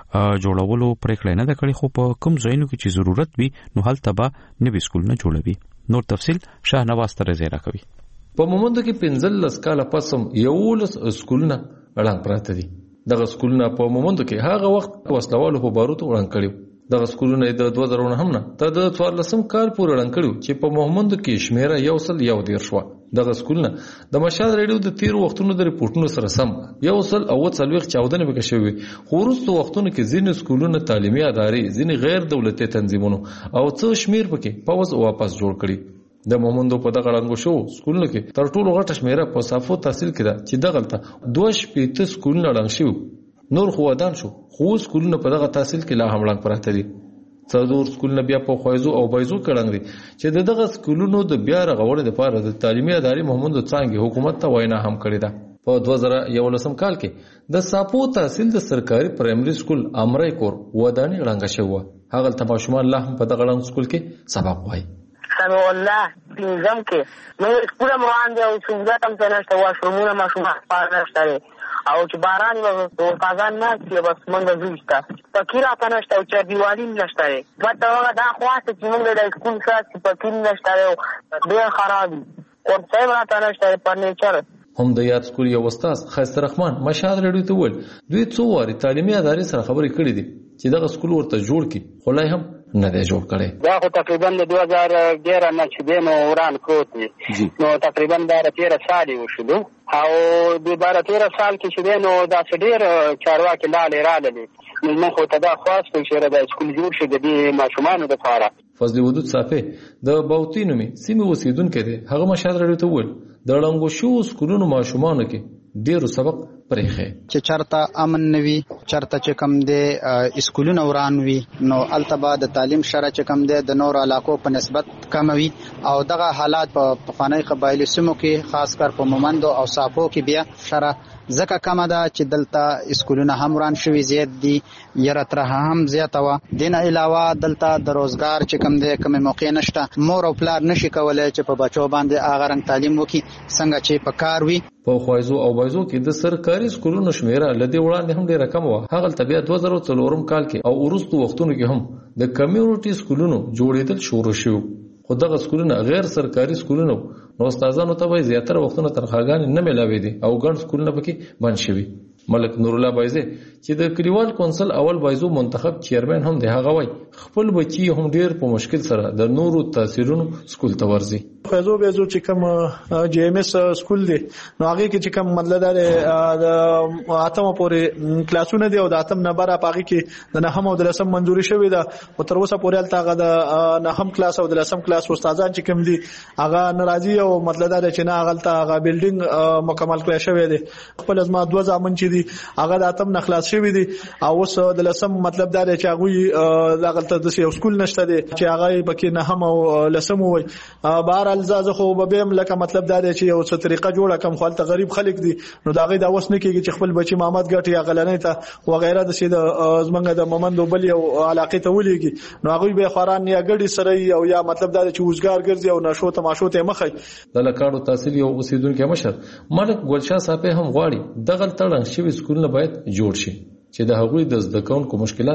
جوړولو پریکړه نه ده کړې خو په کوم ځایونو کې چې ضرورت وي نو هلته به نوي سکولونه جوړوي. نور تفصیل شاهنواز ترزی راکوي. په مومند کې پنځلس کاله پسم یولس سکولونه وړاندې پراته دي. دغه سکولونه په مومند کې هغه وخت وسلوالو په باروتو وړاندې کړي. دغه سکولونه د دوه زره نه هم نه ته د څوارلسم کال پورې وړاندې کړي چې په مومند کې شمیره یو سل یو دیر شو. دغه سکولونه د مشال ریډیو د تیر وختونو د ریپورتونو سره سم یو سل او څلوېښت چاودنې وکړې شوې. خو وروسته وختونو کې ځینې سکولونه تعلیمي ادارې، ځینې غیر دولتي تنظیمونو او څو شمیر پکې پاوز واپس جوړ کړي. د مومندو په دغه ړنګو شو سکولونو کې تر ټولو غټه شمیره په صافو تحصیل کې ده چې دغلته دوه شپېته سکولونه ړنګ شوي. نور خو ودان شو خو سکولونه په دغه تحصیل کې لا هم ړنګ پراته دي. څلور سکولونه بیا په خوایزو او بایزو کې ړنګ دي چې دغه سکولونو د بیا رغولو لپاره د تعلیمي ادارې مومندو څانګې حکومت ته وینا هم کړې ده. په دوه زره یولسم کال کې د صافو تحصیل د سرکاري پرایمري سکول امرای کور ودانې ړنګه شوه. هغه ته ماشومان لا هم په دغه ړنګ سکول کې سبق وایي. سمع الله پینځم کې نو سکول روان دی او سہولت هم نشته، واشرومونه ماشومان پاره نشته او چې باران و فازان نه چې بس مونږ زوښتا فقیر اته نشته او چې دیوالین نشته. مته دا خواست چې مونږ د سکول سات فقیر نشته او ډېر خراب ورته راته نشته فرنیچر. هم د یاد سکول یو استاد خیست رحمان مشال ریډیو ته ول دوی څو واري تعلیمي ادارې سره خبرې کړې دي چې دغه سکول ورته جوړ کړي خو لا هم نه دی جوړ کړی. دا خو تقریبا د دوه هزار ګیره نه چې دی نو وران پروت دی نو تقریبا باره تیره سال یې وشلو او د باره تیره سال کې چې دی نو داسې ډېر چارواکي لاړې راللې نو موږ خو ته دا خواست کوو چې د سکول جوړ شي د دې ماشومانو دپاره. فضل ودود صافي د باوتي نومې سیمې اوسېدونکی دی. هغه مشال ریډیو ته وویل د ړنګو شوو سکولونو ماشومانو کې ډېرو سبق پرېښی چې چرته امن نه وي، چرته چې کم دی اسکولونه وران وي نو هلته به د تعلیم شره چې کم دی د نورو علاقو په نسبت کمه وي او دغه حالات په پخوانۍ قبایلي سیمو کې خاص کر په مومندو او صافو کې بیا شره ځکه کمه ده چې دلته اسکولونه هم وران شوي زیات دي، یره ترهه هم زیاته وه. دې نه علاوه دلته د روزګار چې کم دی کومې موقع نشته. مور او پلار نشي کولی چې په بچو باندې هغه رنګ تعلیم وکړي څنګه چې په کار وي. په خوایزو او بایزو کې د سرکاري سکولونو شمیره له دې وړاندې هم ډېره کمه وه. هغلته بیا دوه زره څلورم کال کې او وروستو وختونو کې هم د کمیونټي سکولونو جوړېدل شروع شوي. خو دغه سکولونه غیر سرکاري سکولونه نو استادانو ته به زیاتره وختونه تنخواګانې نه میلاوي دي او ګڼ سکولونه پکې بند شوي. ملک نور الله بایزه چې د کلیوال کونسل اول بایزو منتخب چیرمن هم دی هغه وای خپل بچي هم ډیر په مشکل سره د نورو تاثیرونو سکول ته ورځي. خوځو به زو چې کوم جی ایم اس سکول دی نو هغه کې چې کوم مطلب دا د اتم پورې کلاسونه دی او د اتم نه بره پاږي کې د نهم او د لسم منځوري شوی دا او تر اوسه پورې الته هغه د نهم کلاس او د لسم کلاس استادان چې کوم دي هغه ناراضي او مطلب دا چې نه هغه هغه بلډینګ مکمل کړی شوی دی. خپل ازما دوه ځامن چې دي هغه د اتم نه خلاص شوی دی او اوس د لسم مطلب دا چې هغه دغه د یو سکول نشته دی چې هغه بکې نهم او لسم وای. بهر الزاز خو به هم لکه مطلب دا چې یو څه طریقه جوړه کم خپل غریب خلک دي نو دا غي دا وس نه کیږي چې خپل بچي محمد ګټي غلنې ته وغیرہ د سید زمنګ د مومند بل یو علاقه ته ولېږي نو هغه به خوران یا ګډي سره او یا مطلب دا چې وزګار ګرځي او نشو تماشو ته مخې د لکاړو تحصیل یو اوسیدونکو مشر ملک ګلشاه صاحب هم غواړي دغه تړن شوی سکولونه باید جوړ شي چې د هغوی د زده کوونکو مشکلات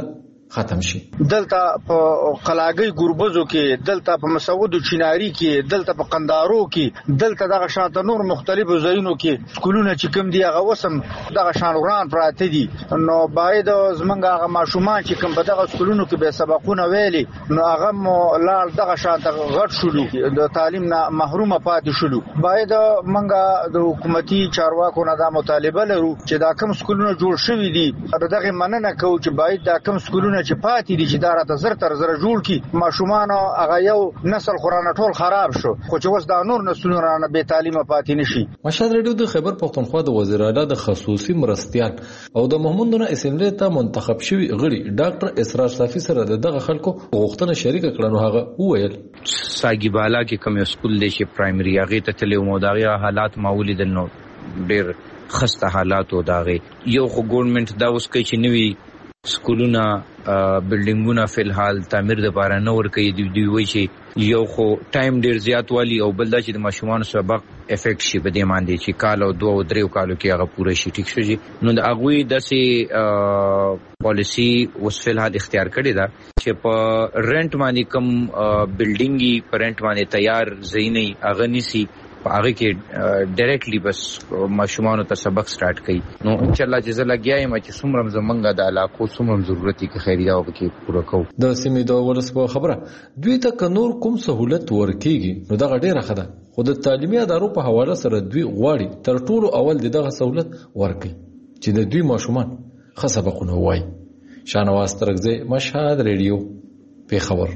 ختم شي. دلته په قلاګي ګوربزو کې، دلته په مسعود چیناری کې، دلته په قندارو کې، دلته دغه شانته نور مختلفو ځایونو کې سکولونه چې کوم دی هغه وسم دغه شان وران پراته دي. نو باید زمونږ هغه ماشومان چې کوم په دغه سکولونو کې به سبقونه ویلي نو هغه مو لال دغه شانته غټ شولو د تعلیم نه محروم پاتې شولو. باید مونږه د حکومتي چارواکو نه دا مطالبه لرو چې دا کوم سکولونه جوړ شوي دي دغه مننه کوو چې باید دا کوم سکولونه چې پاتې دي چې دا راته زر تر زر جوړ کی. ماشومان هغه یو نسل قرآن ټول خراب شو خو چې اوس دا نور نسلونه رانه بے تعلیمه پاتې نشي. مشهد ریډیو د خیبر پښتونخوا د وزیر اعلی د خصوصي مرستيال او د محمودونه اسمبلی ته منتخب شوی غړي ډاکټر اسرار صافي سره دغه خلکو غوښتنه شریک کړه. نو هغه وویل ساګي بالا کې کوم سکول دی چې پرایمري هغه ته تلو مو دغه حالات معمولی د نو ډیر خسته حالات او دغه یو خو ګورنمنت دا اوس کوي چې نوی سکولونه بلډینګونه فلحال تعمیر د بارا نه ور کوي دی دی وای شي یو خو ټایم ډیر زیات والی او بل دا چې د ماشومان سبق افیکټ شي په دې باندې چې کال او دوه او درې کالو کې هغه پوره شي ټیک شي. نو د اغوی داسې پالیسی اوس فلحال اختیار کړی دا چې په رنٹ باندې کم بلډینګي په رنٹ باندې تیار زینې اغه نسی په هغه کې ډایرکټلی بس ماشومان ته سبق سٹارټ کړي. نو ان شاء الله جزا لګیایم چې څومره زمونږه د علاقو څومره ضرورت کې خیریه او کې پوره کوو. د سیمې د ولس په خبره دوی ته نور کوم سہولت ورکیږي نو دغه ډیره خده خو د تعلیمي ادارو په حواله سره دوی غواړي تر ټولو اول دغه سہولت ورکړي چې د دوی ماشومان ښه سبقونه وایي. شانواز ترغزی، مشهد ریډیو، پیښور.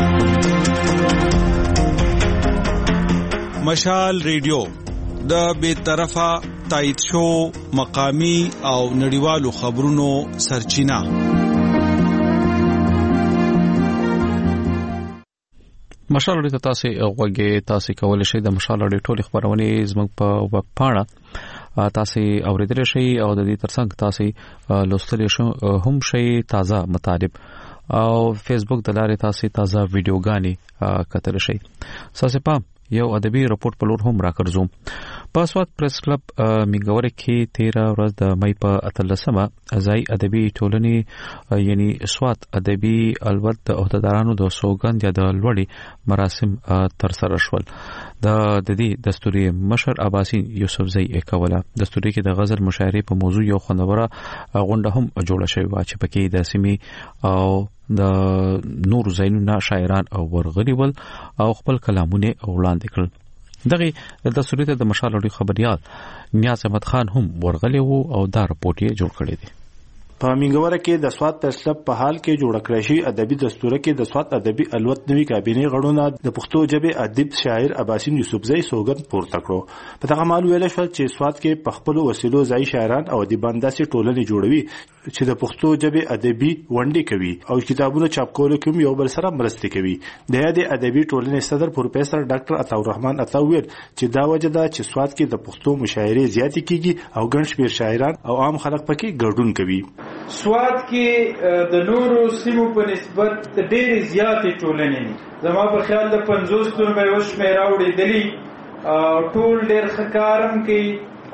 مشال ریډیو د بے طرفه تایید شو مقامی او نړیوالو خبرونو سرچینه. مشال ریډیو تاسو غوږی تاسو کولای شئ د مشال ریډیو ټول خبرونه زموږ په ویب پاڼه تاسو اوریدل شئ او د دې ترڅنګ تاسو لوستل شئ هم شئ تازه مطالب او فیسبوک د لارې تاسو تازه ویډیوګانی کتل شئ. تاسو په یو ادبي رپورت په لور هم راکړزو. په سوات پریس کلب میګور کې تیرا ورځ د مې په اتلسمه ځای ادبي ټولنې یعنی سوات ادبي الوت د عہدیدارانو د سوګند یا د لوړی مراسم تر سره شول. د د دې دستوري مشر عباسي یوسف زئی کوله دستوري کې د غزل مشاعره په موضوع یو خوندوره غونډه هم جوړه شوې و چې پکې د سیمې او د نور زینونه شاعران او ورغلي ول او خپل کلامونه وړاندې کړل. دغه د سورته د مشال اړیو خبريال نیاز احمد خان هم ورغلي وو او دا رپورټ یې جوړ کړی دی. په منګوره کې د سوات تسلب په حال کې جوړ کړی شي ادبي دستور کې د سوات ادبي الوت نوي کابینه غړونه د پښتو ژبه ادیب شاعر عباسین یوسف زئی سوګند پورته کړو. په دغه مال ویل شو چې سوات کې په خپل وسیلو ځای شاعران او ادیبان داسې ټولنې جوړوي چې د پښتو ژبه ادبي ونډې کوي او کتابونو چاپ کولو کې یو بل سره مرسته کوي. د یادې ادبي ټولنې صدر پروفیسور ډاکټر عطاالرحمن عطاویر چې دا وجه ده چې سوات کې د پښتو مشاعرې زیاتې کیږي او ګڼ شمېر شاعران او عام خلک پکې ګډون کوي. سوات کې د نورو سیمو په نسبت ډېرې زیاتې ټولنې دي. زما په خیال د پنځوس تر مې وشمېره اورېدلي ټول ډېر ښه کار هم کوي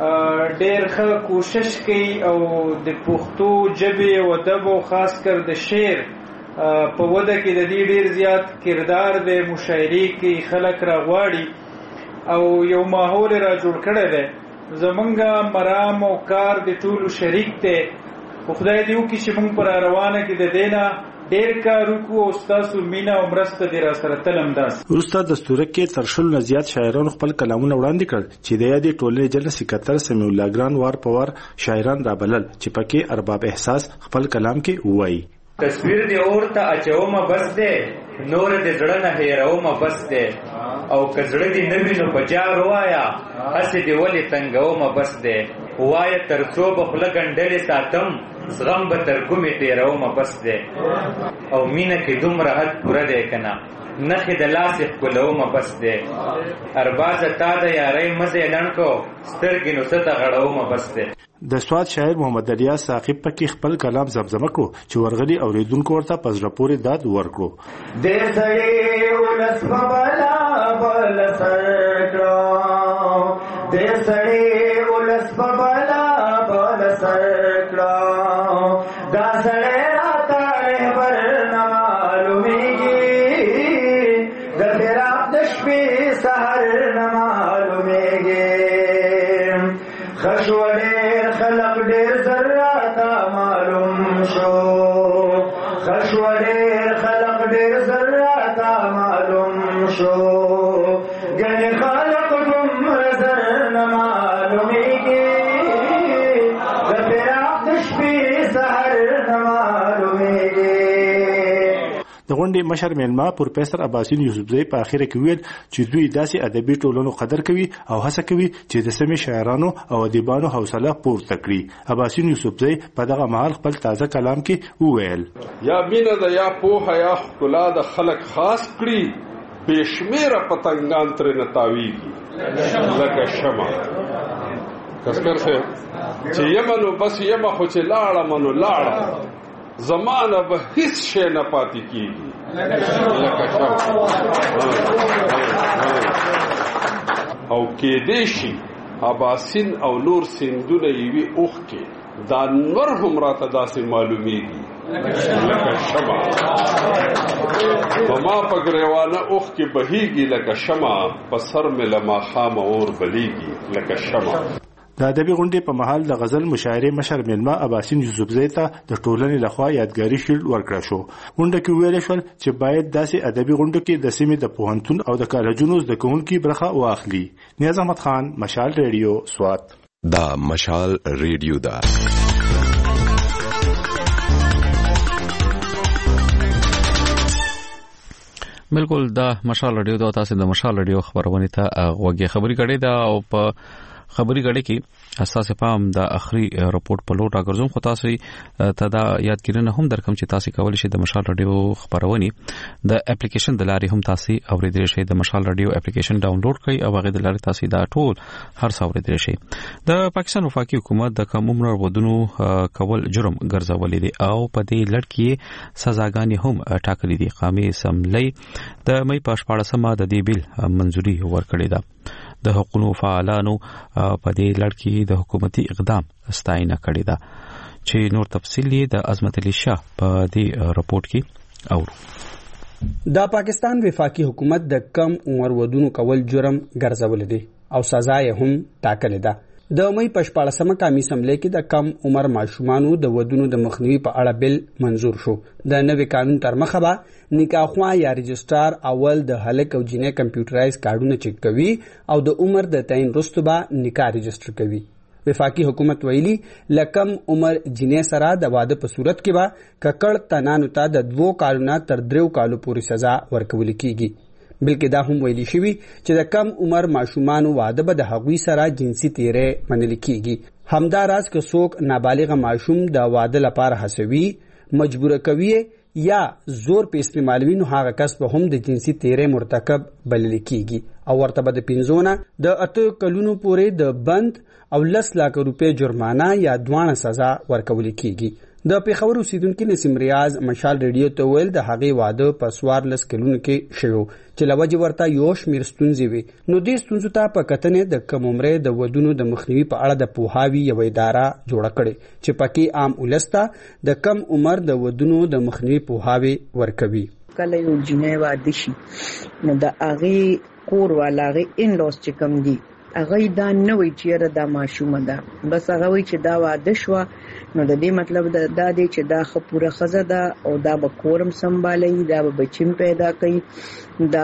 ډېر ښه کوشش کوي او د پښتو ژبې او ادب او خاص کر د شعر په وده کې د دې ډېر زیات کردار دی. مشاعرې کې خلک راغواړي او یو ماحول را جوړ کړی دی. زمونږ مرام او کار د ټولو شریک دی. خدای دې وکړي چې موږ پر روانه کې د دینا ډېر کار وکړو او ستاسو مینا او مرسته دې را سره تل همداس. وروسته دستوره کې تر شلو نه زیات شاعرانو خپل کلامونه وړاندې کړل چې د یادې ټولنې جنرال سکرټر سمیع الله ګران وار په وار شاعران رابلل چې پکې ارباب احساس خپل کلام کې وایي. تصویر دې اورته اچومه بس دې نور دې زړه نه هېرومه بس دې او که زړه دې نه وي نو په جار وایا هسې دې ولې تنګومه بس دې وایا تر څو به خوله ګنډلې ساتم زغم به تر کومې تېرومه بس دی او مینه کې دومره حد پوره دی که نه نخې د لاسې ښکلومه بس دی اربازه تا د یارۍ مزې لنډ کو سترګې نو څه ته غړومه بس دی. د سوات شاعر محمد الیاس ثاقب پکې خپل کلام زمزمه کړو چې ورغلي اوریدونکو ورته په زړه پورې داد ورکړو. د سړې ولس په بلا بل سر کړو د سړې ولس په بلا بل سر کړو دا سړې راته رهبر ډېر زر تا معلوم شو ګنې خلق دومره زر نه معلومېږي د فراق د شپې سحر نه معلومېږي. د غونډې مشر میلمه پروفیسور عباسین یوسفزی په اخره کې ویل چې دوی داسې ادبي ټولنو قدر کوي او هڅه کوي چې د سیمې شاعرانو او ادیبانو حوصله پورته کړي. عباسین یوسفزی په دغه مهال خپل تازه کلام کې وویل یا مینه د یا پوهه یا ښکلا د خلک خاص کړي بېشمېره پتنګان ترې نه تاویږي لکه شمع. کسکر صاحب چې یمه نو بس یمه خو چې لاړه منو لاړه زمانه به هیڅ شی نه پاتې کېږي لکه شمع. او کېدې شي اباسین او نور سیندونه یوي اوښکې دا نور هم راته داسې معلومیږي لکه شمع. په ما په ګریوانه اوښکې بهیږي لکه شمع په سر مې له ماښامه اور بلیږي لکه شمع. د ادبي غونډې په مهال د غزل مشاعرې مشر میلمه عباسین یوسفزی ته د ټولنې لخوا یادګاري شیلډ ورکړل شو. غونډه کې ویل شول چې باید داسې ادبي غونډو کې د سیمې د پوهنتون او د کالجونو زده کوونکي برخه واخلي. نیاز احمد خان، مشال ریډیو، سوات. دا مشال ریډیو دا بالکل دا مشال ریډیو دا تاسو د مشال ریډیو خبرونه ته وګورئ. خبري غړي دا او په خبري غړي کې اساس پام د اخري رپورت په لور راګرځوم. خو تاسو ته دا یادګیرنه هم درکم چې تاسو کولی شئ د مشال رادیو خبرونه د اپلیکیشن د لارې هم تاسو اوریدل شئ. د مشال رادیو اپلیکیشن ډاونلوډ کړئ او هغه د لارې تاسو دا ټول هر څه اوریدل شئ. د پاکستان وفاقي حکومت د کم عمر ودونو کول جرم ګرځولې دي او په دې لړ کې سزاګانې هم ټاکلې دي. قامي اسمبلی د مې په شپاړسمه د دې بیل منځوري ورکړې ده. د حقوقو فعالانو په دې لړ کې د حکومتي اقدام ستاینه کړې ده چې نور تفصیل یې د عظمت علي شاه په دې رپورت کې اورو. د پاکستان وفاقي حکومت د کم عمر ودونو کول جرم ګرځول دي او سزا یې هم ټاکلې ده. د مې په شپاړسمه قومي اسمبلی کې د کم عمر ماشومانو د ودونو د مخنیوي په اړه بل منظور شو. د نوي قانون تر مخه به نکاح خوا یا رجسترار اول د هلک او جنې کمپیوټرایز کارډونه چک کوي او د عمر د تعین وروسته به نکاح رجستر کوي. وفاقي حکومت ویلي لکم عمر جنې سره د واده په صورت کې به ککړ تنانو ته د دوو کالونو تر دریو کالو پورې سزا ورکول کیږي. بلکې دا هم ویلي شوی چې د کم عمر ماشومانو واده به د هغوی سره جنسي تیرې منل کیږي. همداراز که څوک نابالغ ماشوم د واده لپاره هڅوي، مجبور کوي یا زور په استعمالوي نو هغه کس به هم د جنسي تیرې مرتکب بلل کیږي او ورته به د پنځونه د اته کلونو پورې د بند او لس لک روپۍ جرمانه یا دوانه سزا ورکول کیږي. د پیښور اوسیدونکو نسیم ریاض مشال ریډیو ته ویل د هغې واده په څوارلس کلونو کې شوی چې له وجې ورته یو شمېر ستونزې وي. نو دې ستونزو ته په کتنې د کم عمرۍ د ودونو د مخنیوي په اړه د پوهاوي یوه اداره جوړه کړې چې پکې عام ولس ته د کم عمر د ودونو د مخنیوي پوهاوي ورکوي. کله یو جنۍ واده شي نو د هغې کور والا هغې انلوس چې کوم دي هغه دا نه وایي چې یاره دا ماشومه ده، بس هغه وایي چې دا واده شوه نو د دې مطلب دا دی چې دا ښه پوره ښځه ده او دا به کورم سنبالوي، دا به بچیم پیدا کوي، دا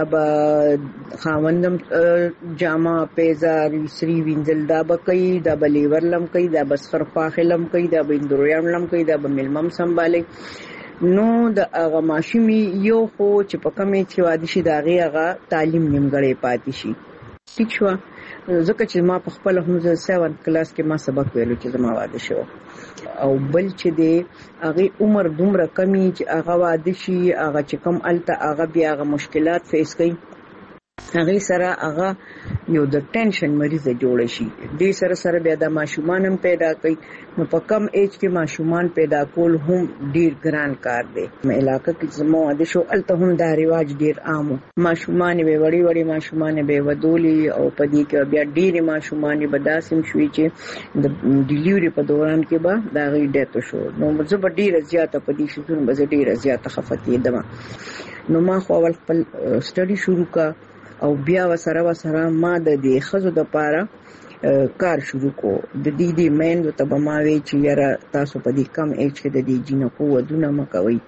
به خاوندم جامه پیزه سری وینځل دا به کوي، دا به لیور لم کوي، دا به سخرخواښې لم کوي، دا به اندرویان لم کوي، دا به میلمم سنبالوي. نو د هغه ماشومې یو خو چې په کومې چې واده شي د هغې هغه تعلیم نیمګړی پاتې شي. ټیک شوه ځکه چې ما په خپله هم زه سیون کلاس کې ما سبق ویلو چې زما واده شوی او بل چې دی هغې عمر دومره کمی چې هغه واده شي هغه چې کوم هلته هغه بیا هغه مشکلات فیس کوي هغې سره هغه یو د ټینشن مریضه جوړه شي. دې سره سره بیا د ماشومان هم پیدا کوي. نو په کم ایج کې ماشومان پیدا کول هم ډیر ګران کار دی. علاقه کې زما واده شو هلته هم دا رواج ډیر عام و. ماشومانې به وړې وړې ماشومانې به یې ودولې او په دې کې بیا ډېرې ماشومانې به داسې هم شوې چې د ډیلیوري په دوران کې به د هغې ډیت وشو. نو زه به ډېره زیاته په دې شیزونو به زه ډېره زیاته خفه کېدم. نو ما خو اول خپل سټډي شروع کا او بیا وسره وسره ما د دې ښځو دپاره کار شروع کو. د دې دې میندو ته به ما وی چې یاره تاسو په دې کم ایج کې د دې جینکو ودونه مه کوئ.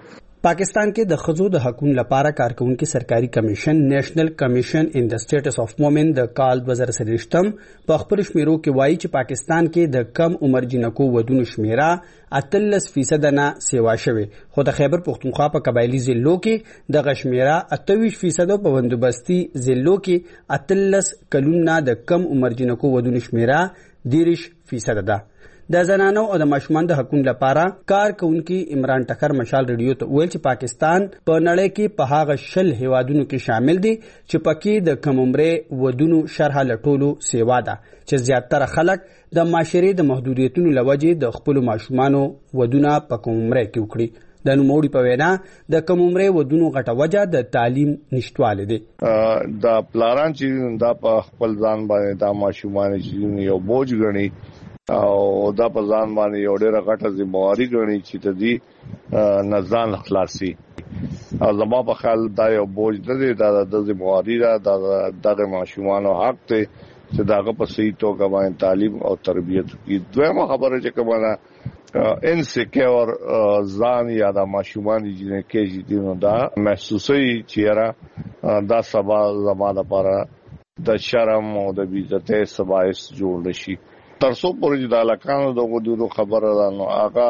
پاکستان کې د ښځو د حقوقو لپاره کارکونکو سرکاري کمیشن نېشنل کمیشن ان د سټیټس اف وومن د کال دوه زره څلوېښتم په خپل شمیرو کې وایي چې پاکستان کې د کم عمر جنکو ودونو شمیره اتلس فیصد نه سیوا شوی، خو د خیبر پښتونخوا په قبایلی ضلعو کې دغه شمیره اتهویشت فیصد په بندوبستي ضلعو کې اتلس کلونه د کم عمر جنکو ودونو شمیره دیرش فیصد ده. د زنانو او د ماشومان د حقوقو لپاره کارکونکي عمران ټکر مشال ریډیو ته ویل چې پاکستان په نړۍ کې په هغه شل هیوادونو کې شامل دي چې پکې د کم عمرې ودونو شرح لټولو سیوا ده، چې زیاتره خلک د معاشري د محدودیتونو لوجې د خپل ماشومانو ودونه په کم عمرې کې وکړي. د نوموړي په وینا د کم عمرې ودونو غټه وجه د تعلیم نشټوالی دی. د پلاران چې دا په خپل ځان باندې دا ماشومان چې یو بوج ګڼي او دا په ځان باندې یو ډېره غټه ذمہواري ګڼي چې د دې نه ځان خلاصي، او زما په خیال دا یو بوج نه دی، دا د ذمہواري ده، دا دغه ماشومانو حق دی چې داغه په صحیح توګه باندې تعلیم او تربیت کی. دویمه خبره چې کومه ان سکیور ځان یا د ماشومان چې کېږي دینو دا محسوسي چې دا سبا زما لپاره د شرم او د بیزته سبایس جوړ شي. ترڅو پورې د علاقانو د ودونو خبره ده نو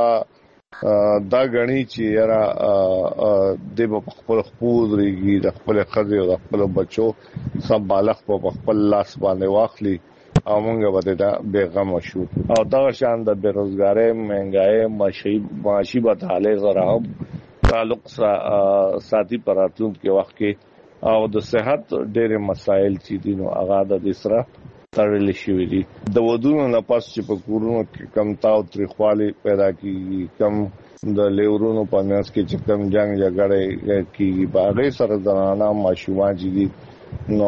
هغه دا غني چې یاره د خپل خپل ریږي د خپل خزي او د خپل بچو سم بالغ په خپل لاس باندې واخلي او موږ به دا بیغم شو. او دا شان د بیروزګاری مهنګای معاشي معاشي بدحالي سره هم تعلق ساتي پراتون کې وخت کې او د صحت ډېر مسایل چې دي نو هغه د سره تړل شوی دي. د ودونو نه پس چې په کورونو کې کم تاو تریخوالي پیدا کیږي، کم د لیورونو په منځ کې چې کم جنگ جګړه کیږي، باغې سره زنانه ماشومان چې دي نو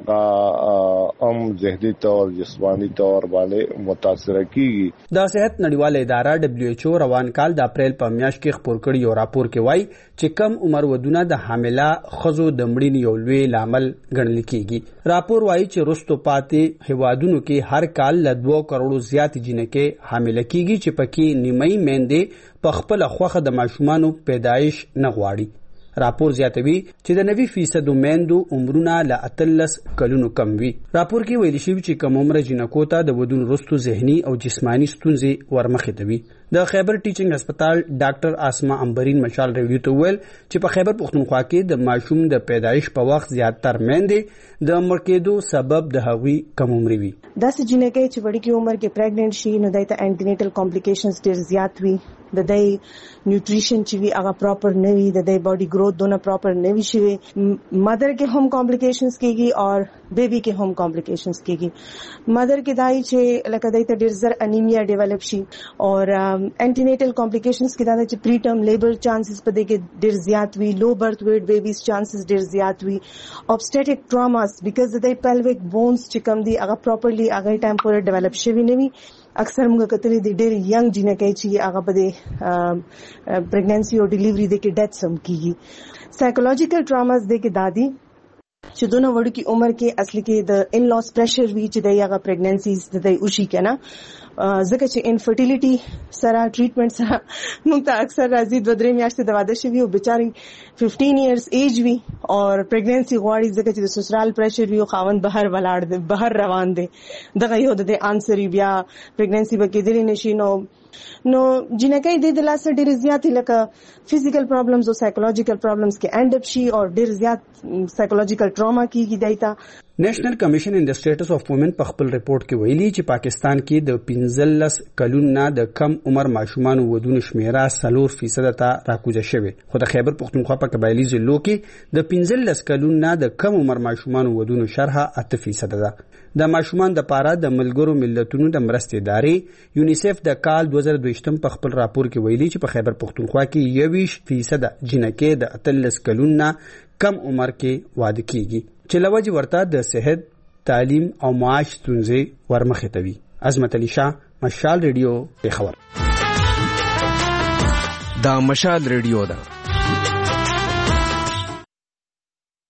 هغه ام ذهني تور جسمانی تور باندې متاثر کیږي. د صحت نړیواله اداره دبليو ایچ او روان کال د اپریل په میاشت کې خبر کړی یو راپور کې وایي چې کم عمر ودونه د حامله ښځو د مړینې یو لوی لامل ګڼل کیږي. راپور وایي چې رستو پاتې هیوادونو کې هر کال له دوه کروڑو زیات جنکې حامله کیږي چې پکې نیمایي میندې په خپل خوخه د ماشومانو پیدایش نه غواړي. راپور زیاتوي چې د نوي فیصد میندو عمرونه له اتلس کلونو کم وي. راپور کې ویل شوی چې کم عمر جنکو ته د ودونو وروسته ذهني او جسمانی ستونزې ورمخې ته وي. د خیبر ټیچینګ هسپتال ډاکټر اسما امبرین مشال ریډیو ته ویل چې په خیبر پښتونخوا کې د ماشوم د پیدایش په وخت زیاتره میندې د مړ کېدو سبب د هغوی کم عمري وي. داسې جنکې چې وړي کې عمر کې پریګننټ شي نو دای ته انټینیټل کمپلیکیشنز ډېر زیات وي، د دای نیوټریشن چې وی هغه پراپر نه وي، د دای باډي ګروث دونه پراپر نه وي شوی، مدر کې هم کمپلیکیشنز کېږي او بیبي کې هم کمپلیکیشنز کېږي. مدر کې دای چې لکه دای ته ډېر زر انیمیا ډیولپ شي او انټینیټل کمپلیکیشنز کې دا چې پری ټرم لیبر چانسز په دې کې ډېر زیات وي، لو برث ویټ بیبیز چانسز ډېر زیات وي، obstetric traumas because د pelvic bones چې کوم دي هغه پراپرلی هغه ټایم پورې ډیولپ شوی نه وي. اکثر موږ کتلې دي ډېر ینګ جنکې چې هغه په دې پریګننسي او ډیلیوري د کې ډیث هم کیږي. سایکولوژیکل ټراماز د کې دادي چې دونه وړو کې عمر کې اصلي کې د ان لاس پریشر وی چې د هغه پریګننسیز د دی اوشي کنه ځکه چې انفرټیلیټي سره ټریټمنټ سره موږ ته اکثر راځي دوه درې میاشتې د واده شوي او بیچاري ففټین ایئرز ایج وي او پریګننسي غواړي ځکه چې د سسرال پریشر وي او خاوند بهر ولاړ دی، بهر روان دی، دغه یو د انسر بیا پریګننسي به کېدلی نشي. نو نو جنکې د د لاسه ډېر زیات لکه فزیکل پرابلمز او سایکولوژیکل پرابلمز کې اینڈ اپ شي او ډېر زیات سایکولوژیکل ټراما کیږي دایته. نېشنل کمیشن ان د سټیټس اف وومن په خپل ریپورت کې ویلي چې پاکستان کې د پنځلس کلونو نه د کم عمر ماشومانو ودونو شمیره څلور فیصد ته راکوزه شوې، خو د خیبر پښتونخوا په قبایلی ضلعو کې د پنځلس کلونو نه د کم عمر ماشومانو ودونو شرح اته فیصد ده. د ماشومان د پاره د ملګرو ملتونو د مرستې ادارې یونیسف د کال دوه زره دوه په خپل راپور کې ویلي چې په خیبر پښتونخوا کې یوویشت فیصد جنکې د اتلس کلونو نه کم عمر کې واده کیږي چې لوجه ورته د صحت، تعلیم او معاش ستونزې ورمخې ته وي. عظمت علي شاه، مشال ریډیو، پیښور. دا مشال ریډیو ده.